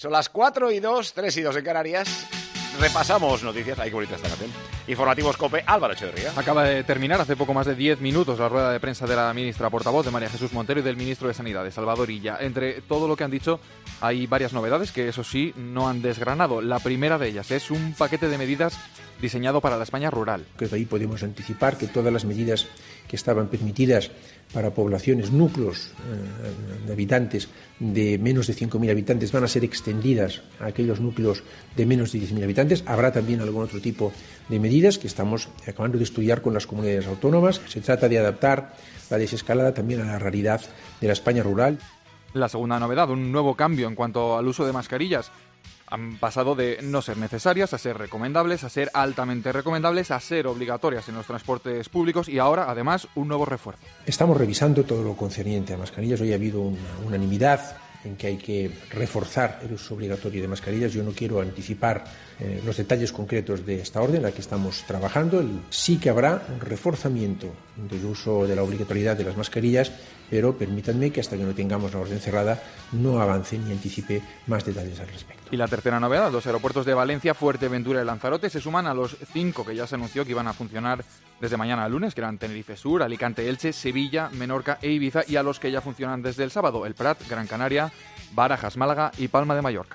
Son las 4:02, 3:02 en Canarias. Repasamos noticias, hay que bonita esta canción. Informativos COPE, Álvaro Echeverría. Acaba de terminar hace poco más de 10 minutos la rueda de prensa de la ministra portavoz de María Jesús Montero y del ministro de Sanidad, de Salvador Illa. Entre todo lo que han dicho hay varias novedades que, eso sí, no han desgranado. La primera de ellas es un paquete de medidas diseñado para la España rural. Creo que ahí podemos anticipar que todas las medidas que estaban permitidas para poblaciones, núcleos de habitantes de menos de 5.000 habitantes van a ser extendidas a aquellos núcleos de menos de 10.000 habitantes. Habrá también algún otro tipo de medidas que estamos acabando de estudiar con las comunidades autónomas. Se trata de adaptar la desescalada también a la realidad de la España rural. La segunda novedad, un nuevo cambio en cuanto al uso de mascarillas. Han pasado de no ser necesarias a ser recomendables, a ser altamente recomendables, a ser obligatorias en los transportes públicos y ahora, además, un nuevo refuerzo. Estamos revisando todo lo concerniente a mascarillas. Hoy ha habido una unanimidad en que hay que reforzar el uso obligatorio de mascarillas. Yo no quiero anticipar los detalles concretos de esta orden en la que estamos trabajando. Sí que habrá un reforzamiento del uso de la obligatoriedad de las mascarillas, pero permítanme que hasta que no tengamos la orden cerrada no avance ni anticipe más detalles al respecto. Y la tercera novedad, los aeropuertos de Valencia, Fuerteventura y Lanzarote se suman a los 5 que ya se anunció que iban a funcionar desde mañana al lunes, que eran Tenerife Sur, Alicante, Elche, Sevilla, Menorca e Ibiza, y a los que ya funcionan desde el sábado, El Prat, Gran Canaria, Barajas, Málaga y Palma de Mallorca.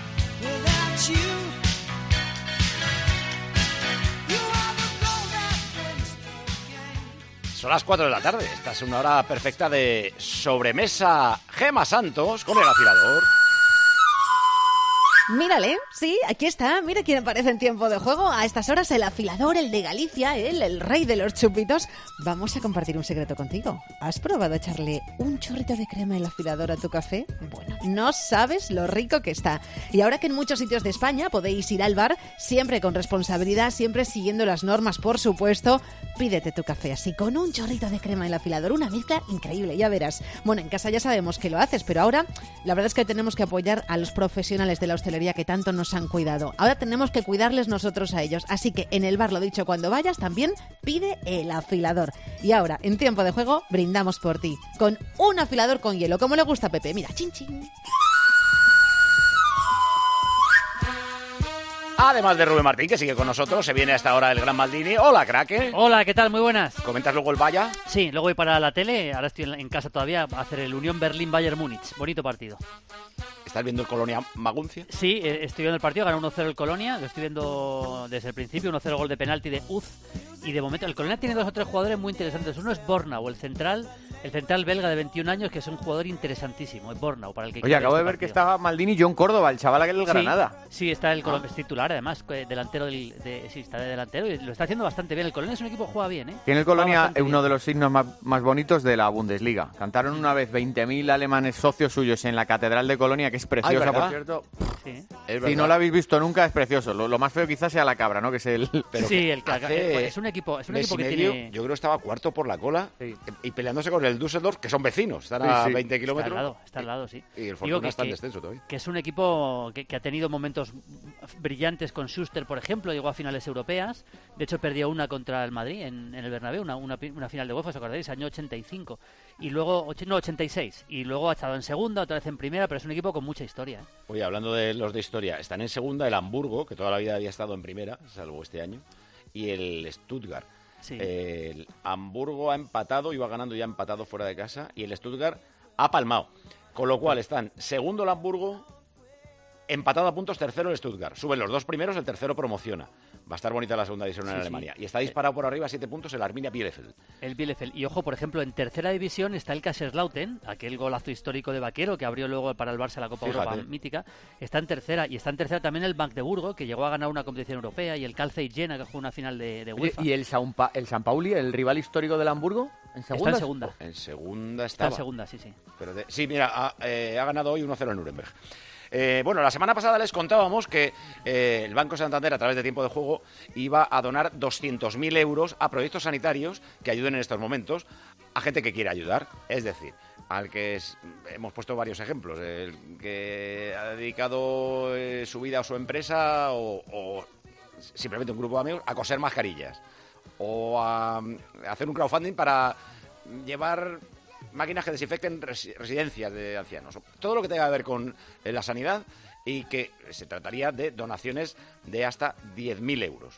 Son las 4 de la tarde. Esta es una hora perfecta de sobremesa. Gema Santos con el afilador. Mírale, sí, aquí está. Mira quién aparece en tiempo de juego. A estas horas el afilador, el de Galicia, el rey de los chupitos. Vamos a compartir un secreto contigo. ¿Has probado echarle un chorrito de crema del afilador a tu café? Bueno, no sabes lo rico que está. Y ahora que en muchos sitios de España podéis ir al bar, siempre con responsabilidad, siempre siguiendo las normas, por supuesto, pídete tu café así, con un chorrito de crema del afilador. Una mezcla increíble, ya verás. Bueno, en casa ya sabemos que lo haces, pero ahora la verdad es que tenemos que apoyar a los profesionales de la hostelería que tanto nos han cuidado. Ahora tenemos que cuidarles nosotros a ellos. Así que en el bar, lo dicho, cuando vayas también pide el afilador. Y ahora, en tiempo de juego, brindamos por ti. Con un afilador con hielo, como le gusta a Pepe. Mira, chin chin. Además de Rubén Martín, que sigue con nosotros, se viene a esta hora el Gran Maldini. Hola, crack. Hola, ¿qué tal? Muy buenas. ¿Comentas luego el Vaya? Sí, luego voy para la tele. Ahora estoy en casa todavía a hacer el Unión Berlín-Bayern Múnich. Bonito partido. ¿Estás viendo el Colonia Maguncia? Sí, estoy viendo el partido, ganó 1-0 el Colonia, lo estoy viendo desde el principio, 1-0 gol de penalti de Uz, y de momento el Colonia tiene 2 o 3 jugadores muy interesantes. Uno es Bornau, el central belga de 21 años, que es un jugador interesantísimo, es Bornau, para el que... Oye, acabo de ver que estaba Maldini John Córdoba, el chaval aquel del Granada. Sí, está el Colonia, es titular, además, delantero sí, está de delantero, y lo está haciendo bastante bien. El Colonia es un equipo que juega bien, ¿eh? Tiene el Colonia uno de los signos más bonitos de la Bundesliga. Cantaron una vez 20.000 alemanes socios suyos en la Catedral de Colonia, que es preciosa, por cierto. Sí. Si no lo habéis visto nunca, es precioso. Lo más feo quizás sea la cabra, ¿no? Que es el... Pero sí, es un equipo que tiene... Yo creo que estaba cuarto por la cola, sí, y peleándose con el Düsseldorf, que son vecinos, están a 20 kilómetros. Está al lado, sí. Y el Fortuna está en descenso todavía. Que es un equipo que ha tenido momentos brillantes con Schuster, por ejemplo, llegó a finales europeas. De hecho, perdió una contra el Madrid en el Bernabéu, una final de UEFA, ¿os acordáis? Año 85. Y luego, 86. Y luego ha estado en segunda, otra vez en primera, pero es un equipo con mucha historia. Oye, hablando de los de historia, están en segunda el Hamburgo, que toda la vida había estado en primera, salvo este año, y el Stuttgart. Sí. El Hamburgo ha empatado, iba ganando ya empatado fuera de casa, y el Stuttgart ha palmado. Con lo cual están segundo el Hamburgo, empatado a puntos, tercero el Stuttgart. Suben los 2 primeros, el tercero promociona. Va a estar bonita la segunda división en Alemania. Sí. Y está disparado por arriba a 7 puntos el Arminia Bielefeld. El Bielefeld. Y ojo, por ejemplo, en tercera división está el Kaiserslautern, aquel golazo histórico de Vaquero que abrió luego para el Barça la Copa Europa mítica. Está en tercera. Y está en tercera también el Magdeburgo, que llegó a ganar una competición europea, y el Carl Zeiss Jena, que jugó una final de UEFA. ¿Y el San Pauli, el rival histórico del Hamburgo? ¿En segunda? Está en segunda. En segunda estaba. Está en segunda, sí. Pero sí, mira, ha ganado hoy 1-0 en Nuremberg. Bueno, la semana pasada les contábamos que el Banco Santander, a través de Tiempo de Juego, iba a donar 200.000 euros a proyectos sanitarios que ayuden en estos momentos a gente que quiere ayudar. Es decir, al que hemos puesto varios ejemplos, el que ha dedicado su vida a su empresa o simplemente un grupo de amigos a coser mascarillas o a hacer un crowdfunding para llevar máquinas que desinfecten residencias de ancianos. Todo lo que tenga que ver con la sanidad y que se trataría de donaciones de hasta 10.000 euros.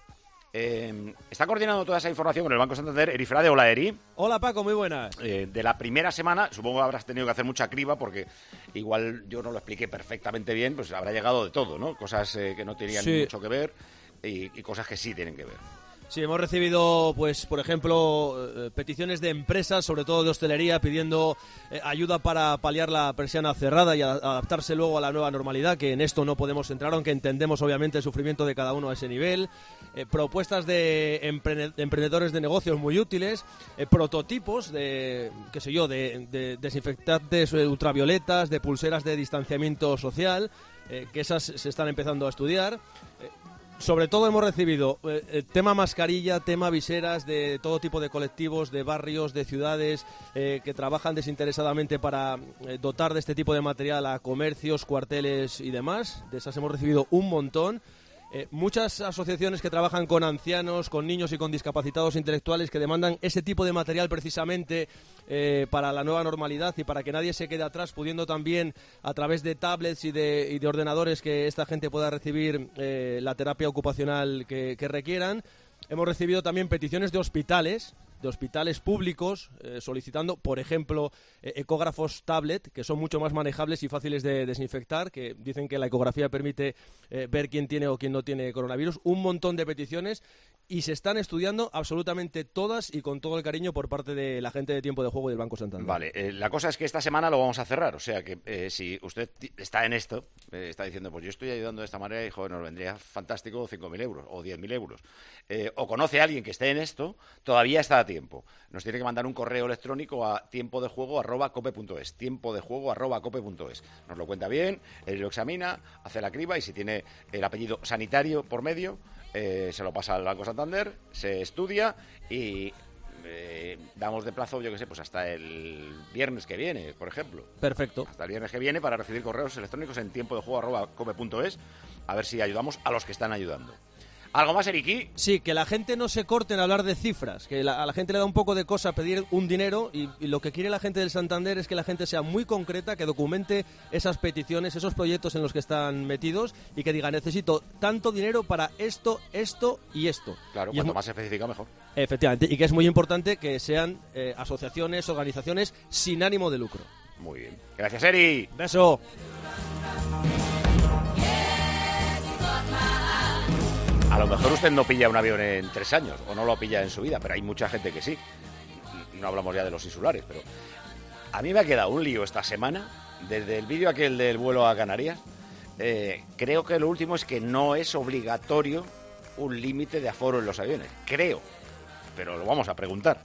Está coordinando toda esa información con el Banco Santander Eri Frade. Hola, Eri. Hola, Paco, muy buenas. De la primera semana, supongo que habrás tenido que hacer mucha criba porque igual yo no lo expliqué perfectamente bien, pues habrá llegado de todo, ¿no? Cosas que no tenían mucho que ver y cosas que sí tienen que ver. Sí, hemos recibido, pues, por ejemplo, peticiones de empresas, sobre todo de hostelería, pidiendo ayuda para paliar la persiana cerrada y adaptarse luego a la nueva normalidad, que en esto no podemos entrar, aunque entendemos obviamente el sufrimiento de cada uno a ese nivel. Propuestas de emprendedores de negocios muy útiles, prototipos de, qué sé yo, de desinfectantes ultravioletas, de pulseras de distanciamiento social, que esas se están empezando a estudiar. Sobre todo hemos recibido tema mascarilla, tema viseras de todo tipo de colectivos, de barrios, de ciudades que trabajan desinteresadamente para dotar de este tipo de material a comercios, cuarteles y demás. De esas hemos recibido un montón. Muchas asociaciones que trabajan con ancianos, con niños y con discapacitados intelectuales que demandan ese tipo de material precisamente para la nueva normalidad y para que nadie se quede atrás, pudiendo también a través de tablets y de ordenadores que esta gente pueda recibir la terapia ocupacional que requieran. Hemos recibido también peticiones de hospitales públicos solicitando, por ejemplo, ecógrafos tablet, que son mucho más manejables y fáciles de desinfectar, que dicen que la ecografía permite ver quién tiene o quién no tiene coronavirus. Un montón de peticiones y se están estudiando absolutamente todas y con todo el cariño por parte de la gente de Tiempo de Juego y del Banco Santander. Vale, la cosa es que esta semana lo vamos a cerrar, o sea que si usted está en esto, está diciendo, pues yo estoy ayudando de esta manera y, joder, nos vendría fantástico 5.000 euros o 10.000 euros, o conoce a alguien que esté en esto, todavía está a tiempo. Nos tiene que mandar un correo electrónico a tiempodejuego@cope.es, tiempodejuego@cope.es. Nos lo cuenta bien, él lo examina, hace la criba y si tiene el apellido sanitario por medio, se lo pasa al Banco Santander, se estudia y damos de plazo, yo que sé, pues hasta el viernes que viene, por ejemplo. Perfecto. Hasta el viernes que viene para recibir correos electrónicos en tiempodejuego@cope.es, a ver si ayudamos a los que están ayudando. ¿Algo más, Eriki? Sí, que la gente no se corte en hablar de cifras, que a la gente le da un poco de cosa pedir un dinero y lo que quiere la gente del Santander es que la gente sea muy concreta, que documente esas peticiones, esos proyectos en los que están metidos y que diga, necesito tanto dinero para esto, esto y esto. Claro, y cuanto más específica, mejor. Efectivamente, y que es muy importante que sean asociaciones, organizaciones sin ánimo de lucro. Muy bien. Gracias, Eri. Beso. A lo mejor usted no pilla un avión en 3 años, o no lo pilla en su vida, pero hay mucha gente que sí. No hablamos ya de los insulares, pero a mí me ha quedado un lío esta semana, desde el vídeo aquel del vuelo a Canarias. Creo que lo último es que no es obligatorio un límite de aforo en los aviones. Creo, pero lo vamos a preguntar.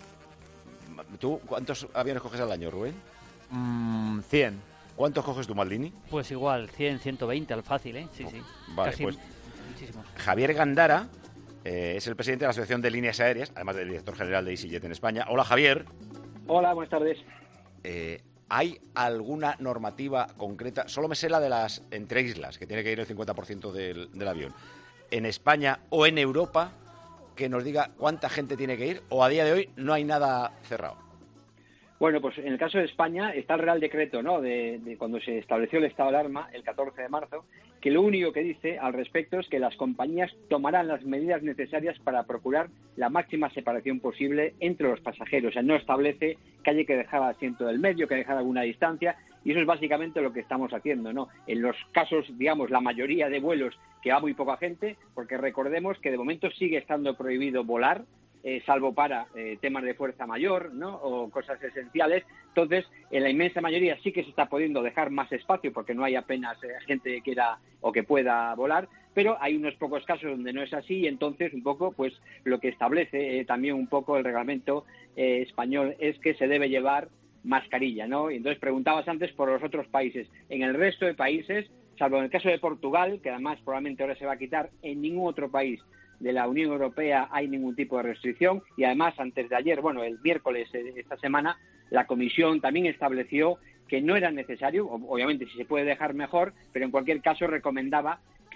¿Tú cuántos aviones coges al año, Rubén? 100. ¿Cuántos coges tú, Maldini? Pues igual, 100, 120 al fácil, ¿eh? Sí, sí. Vale, casi pues muchísimos. Javier Gandara es el presidente de la Asociación de Líneas Aéreas, además del director general de EasyJet en España. Hola, Javier. Hola, buenas tardes. ¿Hay alguna normativa concreta? Solo me sé la de las entre islas, que tiene que ir el 50% del avión. ¿En España o en Europa que nos diga cuánta gente tiene que ir? ¿O a día de hoy no hay nada cerrado? Bueno, pues en el caso de España está el Real Decreto, ¿no?, de cuando se estableció el estado de alarma, el 14 de marzo, que lo único que dice al respecto es que las compañías tomarán las medidas necesarias para procurar la máxima separación posible entre los pasajeros. O sea, no establece que haya que dejar asiento del medio, que dejar alguna distancia, y eso es básicamente lo que estamos haciendo, ¿no? En los casos, digamos, la mayoría de vuelos que va muy poca gente, porque recordemos que de momento sigue estando prohibido volar, salvo para temas de fuerza mayor, ¿no?, o cosas esenciales. Entonces, en la inmensa mayoría sí que se está pudiendo dejar más espacio porque no hay apenas gente que quiera o que pueda volar, pero hay unos pocos casos donde no es así y entonces un poco pues lo que establece también un poco el reglamento español es que se debe llevar mascarilla, ¿no? Y entonces preguntabas antes por los otros países. En el resto de países, salvo en el caso de Portugal, que además probablemente ahora se va a quitar, en ningún otro país de la Unión Europea hay ningún tipo de restricción y además antes de ayer, bueno, el miércoles de esta semana, la Comisión también estableció que no era necesario, obviamente si se puede dejar mejor, pero en cualquier caso recomendaba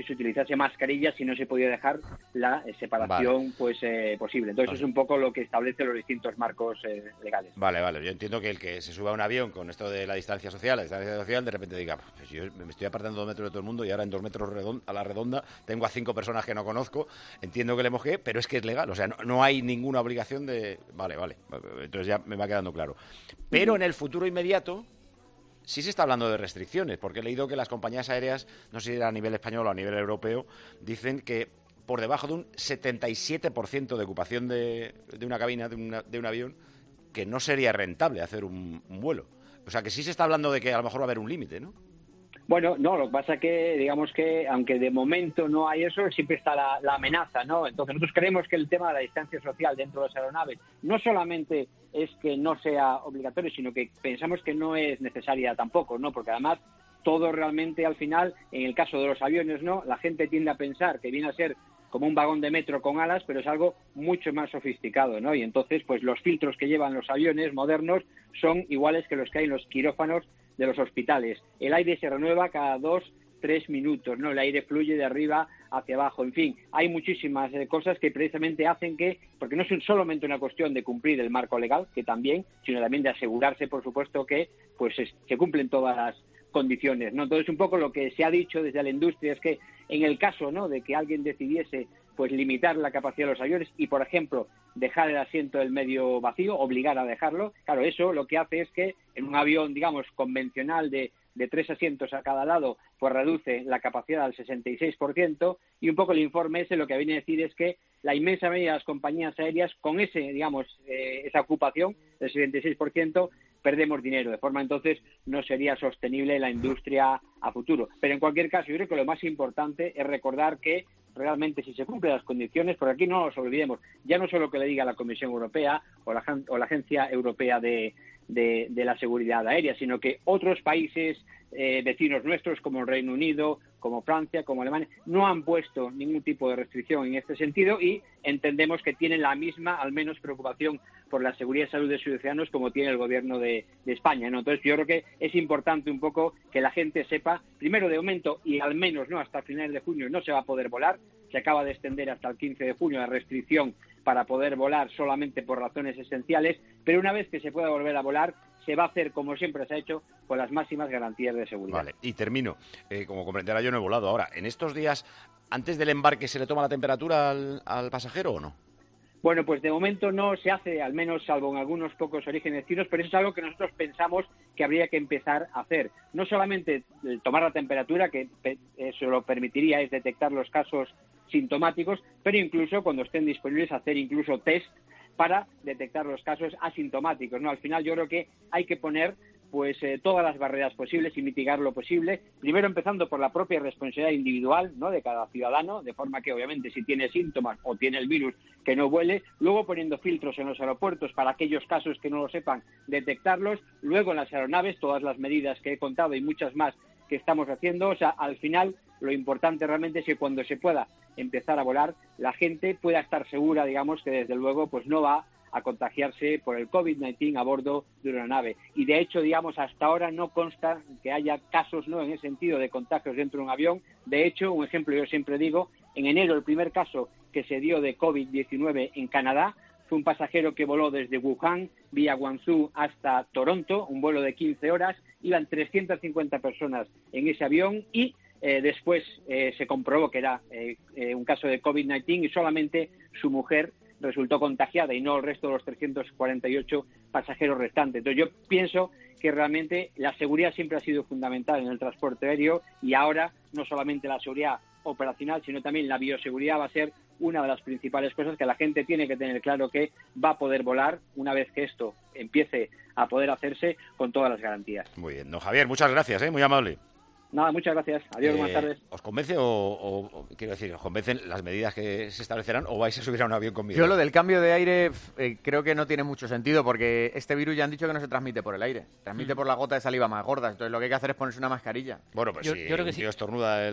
que se utilizase mascarilla si no se podía dejar la separación posible. Entonces, es un poco lo que establece los distintos marcos legales. Vale. Yo entiendo que el que se suba a un avión con esto de la distancia social, de repente diga, pues yo me estoy apartando 2 metros de todo el mundo y ahora en 2 metros a la redonda tengo a 5 personas que no conozco. Entiendo que le mojé, pero es que es legal. O sea, no hay ninguna obligación de... Vale. Entonces ya me va quedando claro. Pero en el futuro inmediato sí se está hablando de restricciones, porque he leído que las compañías aéreas, no sé si a nivel español o a nivel europeo, dicen que por debajo de un 77% de ocupación de una cabina, de un avión, que no sería rentable hacer un vuelo. O sea, que sí se está hablando de que a lo mejor va a haber un límite, ¿no? Bueno, no, lo que pasa que, digamos que, aunque de momento no hay eso, siempre está la amenaza, ¿no? Entonces, nosotros creemos que el tema de la distancia social dentro de las aeronaves no solamente es que no sea obligatorio, sino que pensamos que no es necesaria tampoco, ¿no? Porque además, todo realmente, al final, en el caso de los aviones, ¿no? La gente tiende a pensar que viene a ser como un vagón de metro con alas, pero es algo mucho más sofisticado, ¿no? Y entonces, pues los filtros que llevan los aviones modernos son iguales que los que hay en los quirófanos de los hospitales. El aire se renueva cada 2-3 minutos, ¿no? El aire fluye de arriba hacia abajo. En fin, hay muchísimas cosas que precisamente hacen que, porque no es solamente una cuestión de cumplir el marco legal, que también, sino también de asegurarse, por supuesto, que pues se cumplen todas las condiciones, ¿no? Entonces, un poco lo que se ha dicho desde la industria es que en el caso, ¿no?, de que alguien decidiese pues limitar la capacidad de los aviones y, por ejemplo, dejar el asiento del medio vacío, obligar a dejarlo, claro, eso lo que hace es que en un avión, digamos, convencional de 3 asientos a cada lado, pues reduce la capacidad al 66%, y un poco el informe ese lo que viene a decir es que la inmensa mayoría de las compañías aéreas, con esa ocupación del 66%, perdemos dinero, de forma entonces no sería sostenible la industria a futuro. Pero en cualquier caso, yo creo que lo más importante es recordar que realmente si se cumplen las condiciones, porque aquí no nos olvidemos, ya no solo que le diga la Comisión Europea o la Agencia Europea de la Seguridad Aérea, sino que otros países vecinos nuestros, como el Reino Unido, como Francia, como Alemania, no han puesto ningún tipo de restricción en este sentido y entendemos que tienen la misma, al menos, preocupación por la seguridad y salud de sus ciudadanos como tiene el gobierno de España, ¿no? Entonces yo creo que es importante un poco que la gente sepa, primero de momento y al menos no hasta finales de junio no se va a poder volar, se acaba de extender hasta el 15 de junio la restricción para poder volar solamente por razones esenciales, pero una vez que se pueda volver a volar, se va a hacer como siempre se ha hecho, con las máximas garantías de seguridad. Vale, y termino. Como comprenderá, yo no he volado ahora. ¿En estos días, antes del embarque, se le toma la temperatura al pasajero o no? Bueno, pues de momento no se hace, al menos salvo en algunos pocos orígenes chinos, pero eso es algo que nosotros pensamos que habría que empezar a hacer. No solamente tomar la temperatura, que eso lo permitiría, es detectar los casos sintomáticos, pero incluso cuando estén disponibles hacer incluso test para detectar los casos asintomáticos, ¿no? Al final yo creo que hay que poner pues todas las barreras posibles y mitigar lo posible, primero empezando por la propia responsabilidad individual, ¿no?, de cada ciudadano, de forma que obviamente si tiene síntomas o tiene el virus que no vuele, luego poniendo filtros en los aeropuertos para aquellos casos que no lo sepan detectarlos, luego en las aeronaves todas las medidas que he contado y muchas más que estamos haciendo. O sea, al final lo importante realmente es que cuando se pueda empezar a volar, la gente pueda estar segura, digamos, que desde luego pues no va a contagiarse por el COVID-19 a bordo de una nave. Y de hecho, digamos, hasta ahora no consta que haya casos, ¿no?, en ese sentido de contagios dentro de un avión. De hecho, un ejemplo yo siempre digo, en enero el primer caso que se dio de COVID-19 en Canadá fue un pasajero que voló desde Wuhan vía Guangzhou hasta Toronto, un vuelo de 15 horas, iban 350 personas en ese avión y después se comprobó que era un caso de COVID-19 y solamente su mujer resultó contagiada y no el resto de los 348 pasajeros restantes. Entonces yo pienso que realmente la seguridad siempre ha sido fundamental en el transporte aéreo y ahora no solamente la seguridad operacional, sino también la bioseguridad va a ser una de las principales cosas que la gente tiene que tener claro que va a poder volar una vez que esto empiece a poder hacerse con todas las garantías. Muy bien. Don Javier, muchas gracias, muy amable. Nada, muchas gracias. Adiós, buenas tardes. ¿Os convence o quiero decir, os convencen las medidas que se establecerán o vais a subir a un avión conmigo? Yo lo del cambio de aire creo que no tiene mucho sentido porque este virus ya han dicho que no se transmite por el aire, transmite por la gota de saliva más gorda. Entonces lo que hay que hacer es ponerse una mascarilla. Bueno, pues si un tío estornuda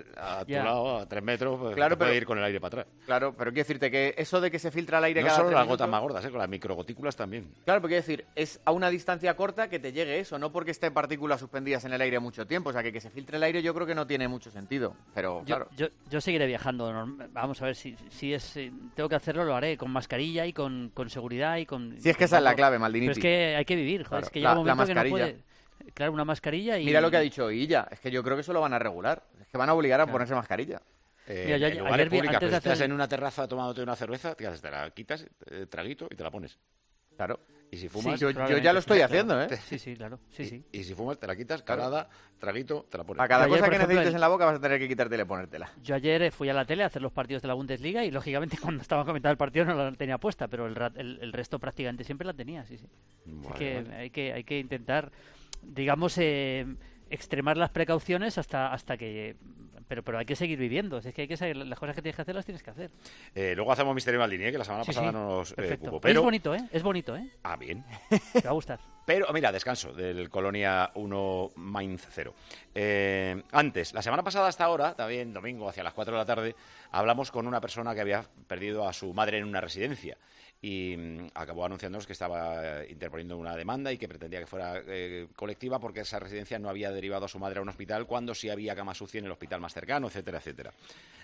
a tu lado a 3 metros, pues claro, puede ir con el aire para atrás. Claro, pero quiero decirte que eso de que se filtra el aire no cada solo 3 las minutos, gotas más gordas, con las microgotículas también. Claro, pero quiero decir, es a una distancia corta que te llegue eso, no porque estén partículas suspendidas en el aire mucho tiempo. O sea, que se filtre el aire yo creo que no tiene mucho sentido, pero claro. Yo seguiré viajando. Vamos a ver si tengo que hacerlo, lo haré con mascarilla y con seguridad y con... Si es que esa es la clave, Maldiniti. Pero es que hay que vivir, joder, Claro, es que llega un momento que no mascarilla. puede... Claro, una mascarilla y... Mira lo que ha dicho Illa, es que yo creo que eso lo van a regular, es que van a obligar a ponerse mascarilla. Mira, yo en lugares ayer públicos, antes de estás hacer- en una terraza tomándote una cerveza, te la quitas, traguito, y te la pones. Claro. Y si fumas... Yo probablemente. ya lo estoy haciendo, ¿eh? Sí, claro. Sí. Y si fumas, te la quitas, calada, traguito, te la pones. Para cada Ayer, cosa por que ejemplo, necesites en la boca vas a tener que quitártela y ponértela. Yo ayer fui a la tele a hacer los partidos de la Bundesliga y, lógicamente, cuando estaba comentando el partido no la tenía puesta, pero el resto prácticamente siempre la tenía, sí. Vale, Es que vale. hay que intentar, digamos, extremar las precauciones hasta que... Pero hay que seguir viviendo. Es que hay que saber, las cosas que tienes que hacer las tienes que hacer. Luego hacemos Misterio Maldini, que la semana Sí, pasada sí. no nos Perfecto. cupo. Pero... Pero... Es bonito, ¿eh? Es bonito, ¿eh? Ah, bien. Te va a gustar. Pero, mira, descanso del Colonia 1 Mainz 0. Antes, la semana pasada hasta ahora, también domingo hacia las 4 de la tarde, hablamos con una persona que había perdido a su madre en una residencia y acabó anunciándonos que estaba interponiendo una demanda y que pretendía que fuera colectiva porque esa residencia no había derivado a su madre a un hospital cuando sí había cama UCI en el hospital más cercano, etcétera, etcétera.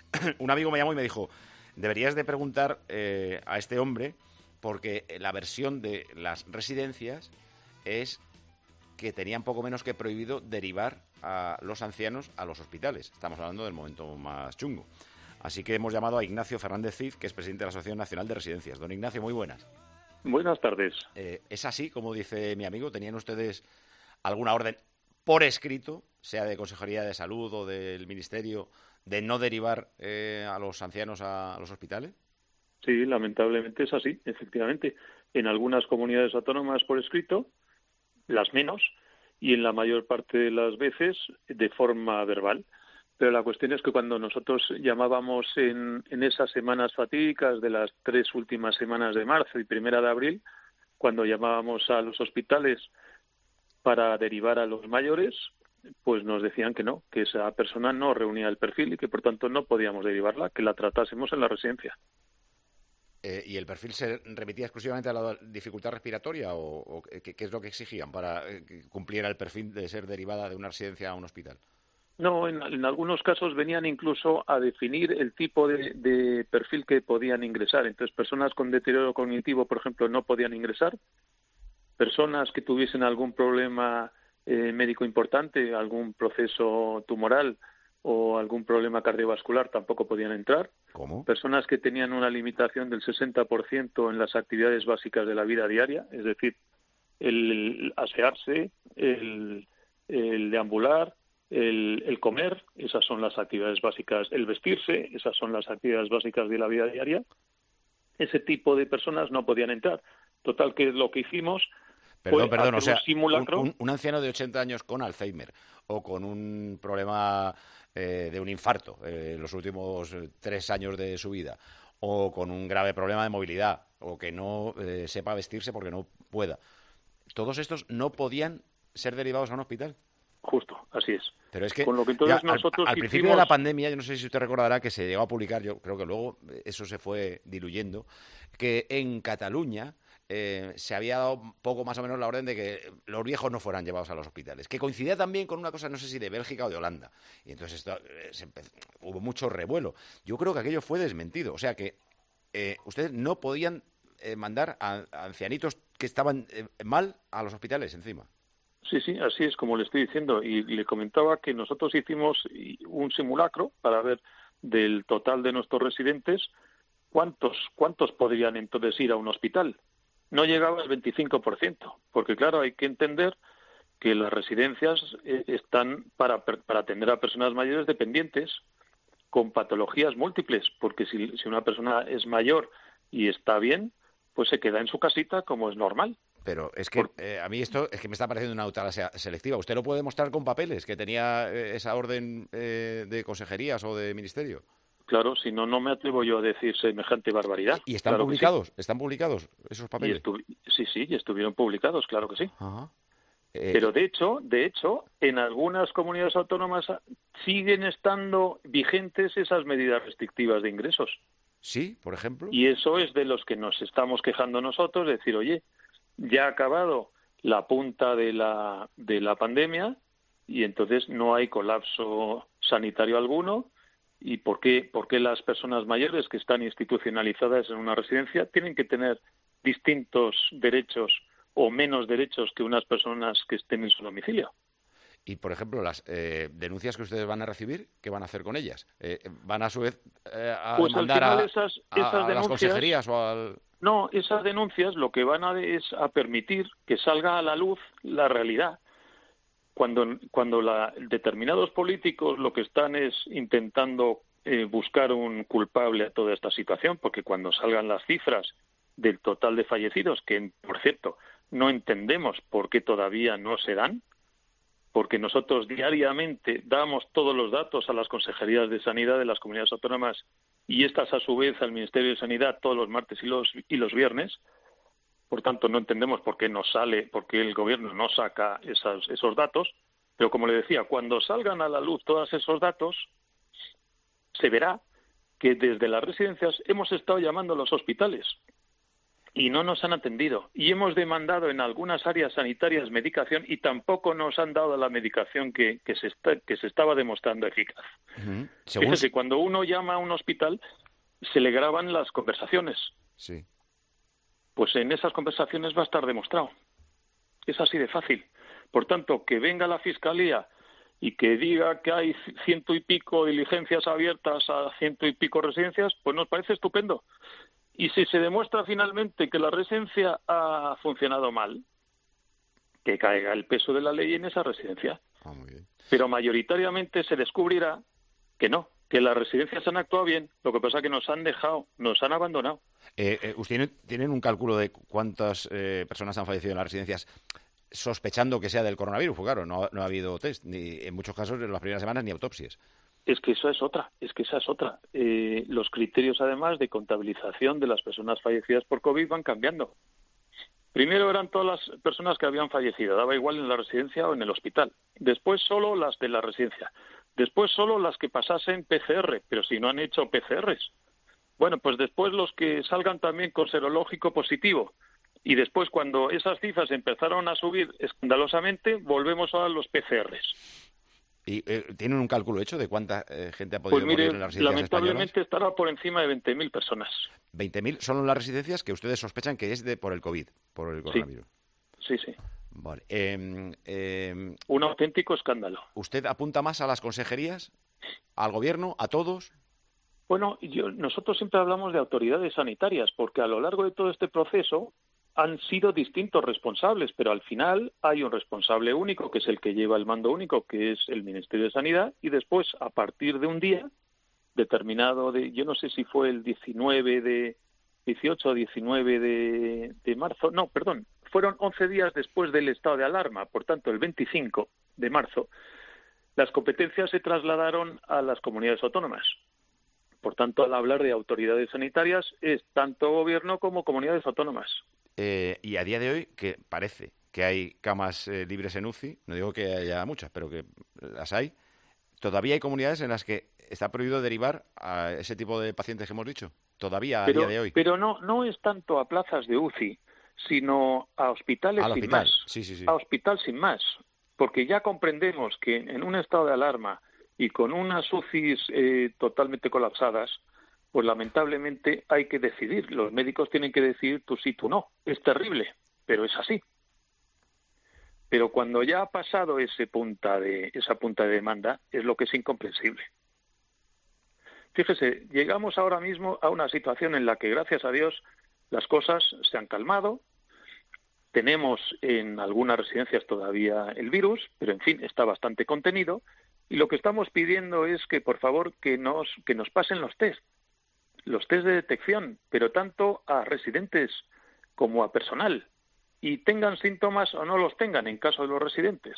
Un amigo me llamó y me dijo, deberías de preguntar a este hombre porque la versión de las residencias es que tenían poco menos que prohibido derivar a los ancianos a los hospitales. Estamos hablando del momento más chungo. Así que hemos llamado a Ignacio Fernández Cid, que es presidente de la Asociación Nacional de Residencias. Don Ignacio, muy buenas. Buenas tardes. ¿Es así, como dice mi amigo? ¿Tenían ustedes alguna orden por escrito, sea de Consejería de Salud o del Ministerio, de no derivar a los ancianos a los hospitales? Sí, lamentablemente es así, efectivamente. En algunas comunidades autónomas por escrito, las menos, y en la mayor parte de las veces de forma verbal. Pero la cuestión es que cuando nosotros llamábamos en esas semanas fatídicas de las 3 últimas semanas de marzo y 1 de abril, cuando llamábamos a los hospitales para derivar a los mayores, pues nos decían que no, que esa persona no reunía el perfil y que por tanto no podíamos derivarla, que la tratásemos en la residencia. ¿Y el perfil se remitía exclusivamente a la dificultad respiratoria o qué es lo que exigían para que cumpliera el perfil de ser derivada de una residencia a un hospital? No, en algunos casos venían incluso a definir el tipo de perfil que podían ingresar. Entonces, personas con deterioro cognitivo, por ejemplo, no podían ingresar. Personas que tuviesen algún problema médico importante, algún proceso tumoral o algún problema cardiovascular tampoco podían entrar. ¿Cómo? Personas que tenían una limitación del 60% en las actividades básicas de la vida diaria, es decir, el asearse, el deambular, el comer, esas son las actividades básicas, el vestirse, esas son las actividades básicas de la vida diaria. Ese tipo de personas no podían entrar. Total, que lo que hicimos Perdón, o sea, un simulacro. Un anciano de 80 años con Alzheimer o con un problema de un infarto en los últimos 3 años de su vida o con un grave problema de movilidad o que no sepa vestirse porque no pueda. Todos estos no podían ser derivados a un hospital. Justo, así es. Pero es que con lo que entonces ya nosotros al principio de la pandemia, yo no sé si usted recordará que se llegó a publicar, yo creo que luego eso se fue diluyendo, que en Cataluña se había dado poco más o menos la orden de que los viejos no fueran llevados a los hospitales, que coincidía también con una cosa, no sé si de Bélgica o de Holanda. Y entonces hubo mucho revuelo. Yo creo que aquello fue desmentido. O sea que ustedes no podían mandar a ancianitos que estaban mal a los hospitales encima. Sí, así es como le estoy diciendo. Y le comentaba que nosotros hicimos un simulacro para ver del total de nuestros residentes cuántos podrían entonces ir a un hospital. No llegaba al 25%, porque claro, hay que entender que las residencias están para atender a personas mayores dependientes con patologías múltiples, porque si una persona es mayor y está bien, pues se queda en su casita como es normal. Pero es que a mí esto es que me está pareciendo una eutanasia selectiva. ¿Usted lo puede demostrar con papeles que tenía esa orden de consejerías o de ministerio? Claro, si no, no me atrevo yo a decir semejante barbaridad. ¿Y están publicados? Sí. ¿Están publicados esos papeles? Sí, y estuvieron publicados, claro que sí. Ajá. Pero de hecho, en algunas comunidades autónomas siguen estando vigentes esas medidas restrictivas de ingresos. Sí, por ejemplo. Y eso es de los que nos estamos quejando nosotros, decir, oye, ya ha acabado la punta de la pandemia, y entonces no hay colapso sanitario alguno. ¿Y por qué las personas mayores que están institucionalizadas en una residencia tienen que tener distintos derechos o menos derechos que unas personas que estén en su domicilio? Y, por ejemplo, las denuncias que ustedes van a recibir, ¿qué van a hacer con ellas? ¿Van a su vez a pues demandar al final a las consejerías o al...? No, esas denuncias lo que van es a permitir que salga a la luz la realidad. Cuando determinados políticos lo que están es intentando buscar un culpable a toda esta situación, porque cuando salgan las cifras del total de fallecidos, que por cierto no entendemos por qué todavía no se dan, porque nosotros diariamente damos todos los datos a las consejerías de sanidad de las comunidades autónomas y estas a su vez al Ministerio de Sanidad todos los martes y los viernes. Por tanto, no entendemos por qué el gobierno no saca esos datos, pero como le decía, cuando salgan a la luz todos esos datos, se verá que desde las residencias hemos estado llamando a los hospitales y no nos han atendido. Y hemos demandado en algunas áreas sanitarias medicación y tampoco nos han dado la medicación que se estaba demostrando eficaz. Fíjese, cuando uno llama a un hospital, se le graban las conversaciones. Sí. Pues en esas conversaciones va a estar demostrado. Es así de fácil. Por tanto, que venga la Fiscalía y que diga que hay 100 y pico diligencias abiertas a 100 y pico residencias, pues nos parece estupendo. Y si se demuestra finalmente que la residencia ha funcionado mal, que caiga el peso de la ley en esa residencia. Muy bien. Pero mayoritariamente se descubrirá que no, que las residencias han actuado bien, lo que pasa es que nos han dejado, nos han abandonado. ¿Ustedes tienen un cálculo de cuántas personas han fallecido en las residencias sospechando que sea del coronavirus? Porque claro, no ha habido test, ni en muchos casos en las primeras semanas ni autopsias. Es que esa es otra. Los criterios, además, de contabilización de las personas fallecidas por COVID van cambiando. Primero eran todas las personas que habían fallecido, daba igual en la residencia o en el hospital. Después solo las de la residencia. Después solo las que pasasen PCR, pero si no han hecho PCRs. Bueno, pues después los que salgan también con serológico positivo. Y después, cuando esas cifras empezaron a subir escandalosamente, volvemos a los PCRs. ¿Y tienen un cálculo hecho de cuánta gente ha podido morir en las residencias lamentablemente españolas? estará por encima de 20.000 personas. 20.000 son las residencias que ustedes sospechan que es por el COVID, por el coronavirus. Sí. Vale. Un auténtico escándalo. ¿Usted apunta más a las consejerías, al gobierno, a todos? Bueno, nosotros siempre hablamos de autoridades sanitarias, porque a lo largo de todo este proceso han sido distintos responsables, pero al final hay un responsable único, que es el que lleva el mando único, que es el Ministerio de Sanidad, y después, a partir de un día determinado, yo no sé si fue el 18 o 19 de marzo, no, perdón, fueron 11 días después del estado de alarma, por tanto, el 25 de marzo, las competencias se trasladaron a las comunidades autónomas. Por tanto, al hablar de autoridades sanitarias, es tanto gobierno como comunidades autónomas. Y a día de hoy, que parece que hay camas libres en UCI, no digo que haya muchas, pero que las hay, todavía hay comunidades en las que está prohibido derivar a ese tipo de pacientes que hemos dicho, todavía a día de hoy. Pero no es tanto a plazas de UCI, sino a hospitales sin más. Sí. A hospital sin más, porque ya comprendemos que en un estado de alarma y con unas UCIs totalmente colapsadas, pues lamentablemente hay que decidir. Los médicos tienen que decidir tú sí, tú no. Es terrible, pero es así. Pero cuando ya ha pasado esa punta de demanda, es lo que es incomprensible. Fíjese, llegamos ahora mismo a una situación en la que, gracias a Dios, las cosas se han calmado. Tenemos en algunas residencias todavía el virus, pero en fin, está bastante contenido. Y lo que estamos pidiendo es que, por favor, que nos pasen los test de detección, pero tanto a residentes como a personal, y tengan síntomas o no los tengan en caso de los residentes.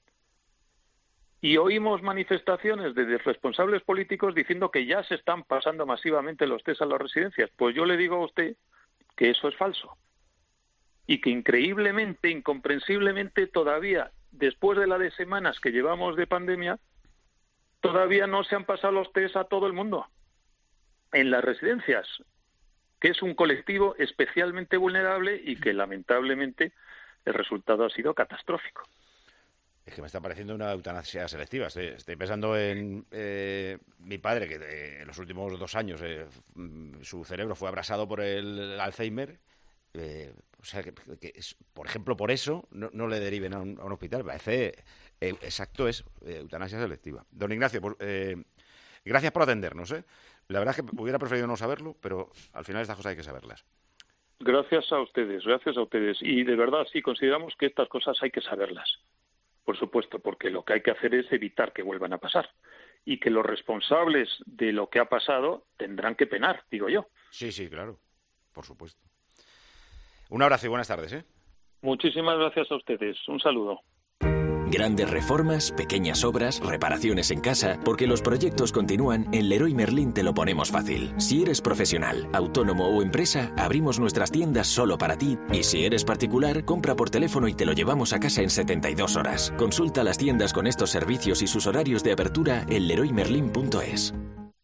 Y oímos manifestaciones de responsables políticos diciendo que ya se están pasando masivamente los test a las residencias. Pues yo le digo a usted que eso es falso. Y que increíblemente, incomprensiblemente, todavía, después de las semanas que llevamos de pandemia, todavía no se han pasado los test a todo el mundo. En las residencias, que es un colectivo especialmente vulnerable y que lamentablemente el resultado ha sido catastrófico. Es que me está pareciendo una eutanasia selectiva. Estoy pensando en mi padre, que en los últimos 2 años su cerebro fue abrasado por el Alzheimer. O sea, por ejemplo, por eso no le deriven a un hospital. Me parece exacto, es eutanasia selectiva. Don Ignacio, pues, gracias por atendernos. La verdad es que hubiera preferido no saberlo, pero al final estas cosas hay que saberlas. Gracias a ustedes. Y de verdad, sí, consideramos que estas cosas hay que saberlas. Por supuesto, porque lo que hay que hacer es evitar que vuelvan a pasar. Y que los responsables de lo que ha pasado tendrán que penar, digo yo. Sí, claro. Por supuesto. Un abrazo y buenas tardes, Muchísimas gracias a ustedes. Un saludo. Grandes reformas, pequeñas obras, reparaciones en casa, porque los proyectos continúan, en Leroy Merlin te lo ponemos fácil. Si eres profesional, autónomo o empresa, abrimos nuestras tiendas solo para ti, y si eres particular, compra por teléfono y te lo llevamos a casa en 72 horas. Consulta las tiendas con estos servicios y sus horarios de apertura en leroymerlin.es.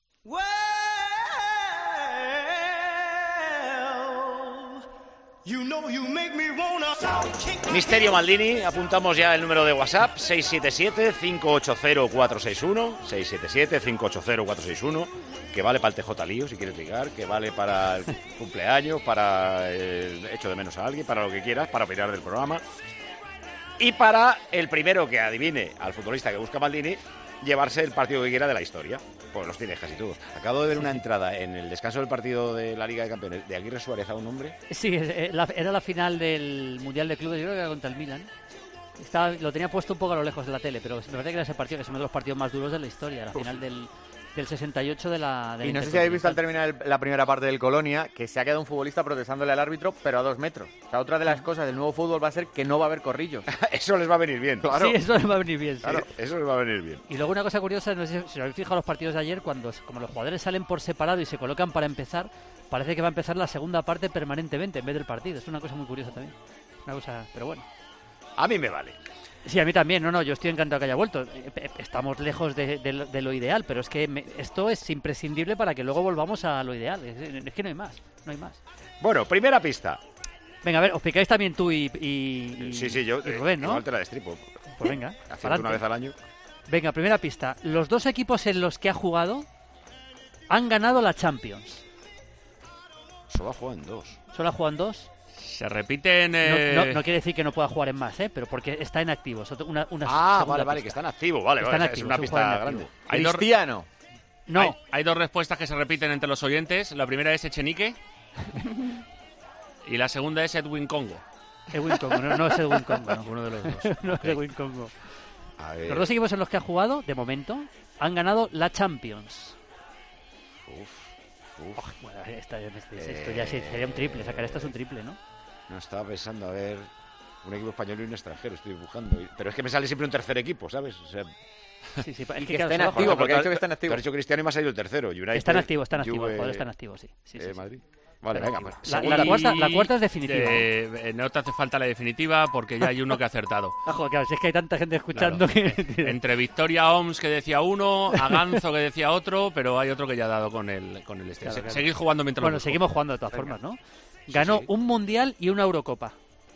Misterio Maldini, apuntamos ya el número de WhatsApp, 677-580-461, 677-580-461, que vale para el TJ Lío, si quieres ligar, que vale para el cumpleaños, para el echo de menos a alguien, para lo que quieras, para opinar del programa. Y para el primero que adivine al futbolista que busca Maldini, llevarse el partido que quiera de la historia. Pues los tienes casi todos. Acabo de ver una entrada en el descanso del partido de la Liga de Campeones de Aguirre Suárez a un hombre. Sí, era la final del Mundial de Clubes, yo creo que era contra el Milan. Lo tenía puesto un poco a lo lejos de la tele, pero me parece que era ese partido, que es uno de los partidos más duros de la historia, la final del 68 de la... Y no sé si habéis visto al terminar la primera parte del Colonia, que se ha quedado un futbolista protestándole al árbitro, pero a 2 metros. O sea, otra de las cosas del nuevo fútbol va a ser que no va a haber corrillos. Eso les va a venir bien. Claro. Sí, eso les va a venir bien. Claro, eso les va a venir bien. Y luego una cosa curiosa, no sé si os habéis fijado los partidos de ayer, como los jugadores salen por separado y se colocan para empezar, parece que va a empezar la segunda parte permanentemente en vez del partido. Es una cosa muy curiosa también. Una cosa, pero bueno. A mí me vale. Sí, a mí también, yo estoy encantado que haya vuelto. Estamos lejos de lo ideal, pero es que esto es imprescindible para que luego volvamos a lo ideal. Es que no hay más. Bueno, primera pista. Venga, a ver, os picáis también tú y yo y Rubén, ¿no? Igual te la destripo. Pues venga, haciendo una vez al año. Venga, primera pista. Los 2 equipos en los que ha jugado han ganado la Champions. Solo ha jugado en 2. ¿Solo ha jugado en 2? Se repiten... No quiere decir que no pueda jugar en más, pero porque está en activo. Vale, pista. que está en activo. Vale, es una pista grande. Cristiano. No. Hay 2 respuestas que se repiten entre los oyentes. La primera es Echenique y la segunda es Edwin Congo. Edwin Congo, no es Edwin Congo. No. Uno de los 2. No es Edwin Congo. Los 2 equipos en los que ha jugado, de momento, han ganado la Champions. Bueno, esto ya sería un triple. Sacar esto es un triple, ¿no? No, estaba pensando, a ver, un equipo español y un extranjero, estoy buscando. Pero es que me sale siempre un tercer equipo, ¿sabes? O sea, sí, es que está en activo, porque ha dicho que está en activo. Te has dicho Cristiano y me ha salido el tercero. United, está en activo, el jugador está en activo, sí. Madrid. Vale, venga, pues. La cuarta es definitiva. No te hace falta la definitiva porque ya hay uno que ha acertado. Claro, si es que hay tanta gente escuchando que... Entre Victoria Oms, que decía uno, Aganzo, que decía otro, pero hay otro que ya ha dado con el este. Claro. Seguid jugando mientras... Bueno, seguimos jugando de todas formas, ¿no? Ganó un Mundial y una Eurocopa.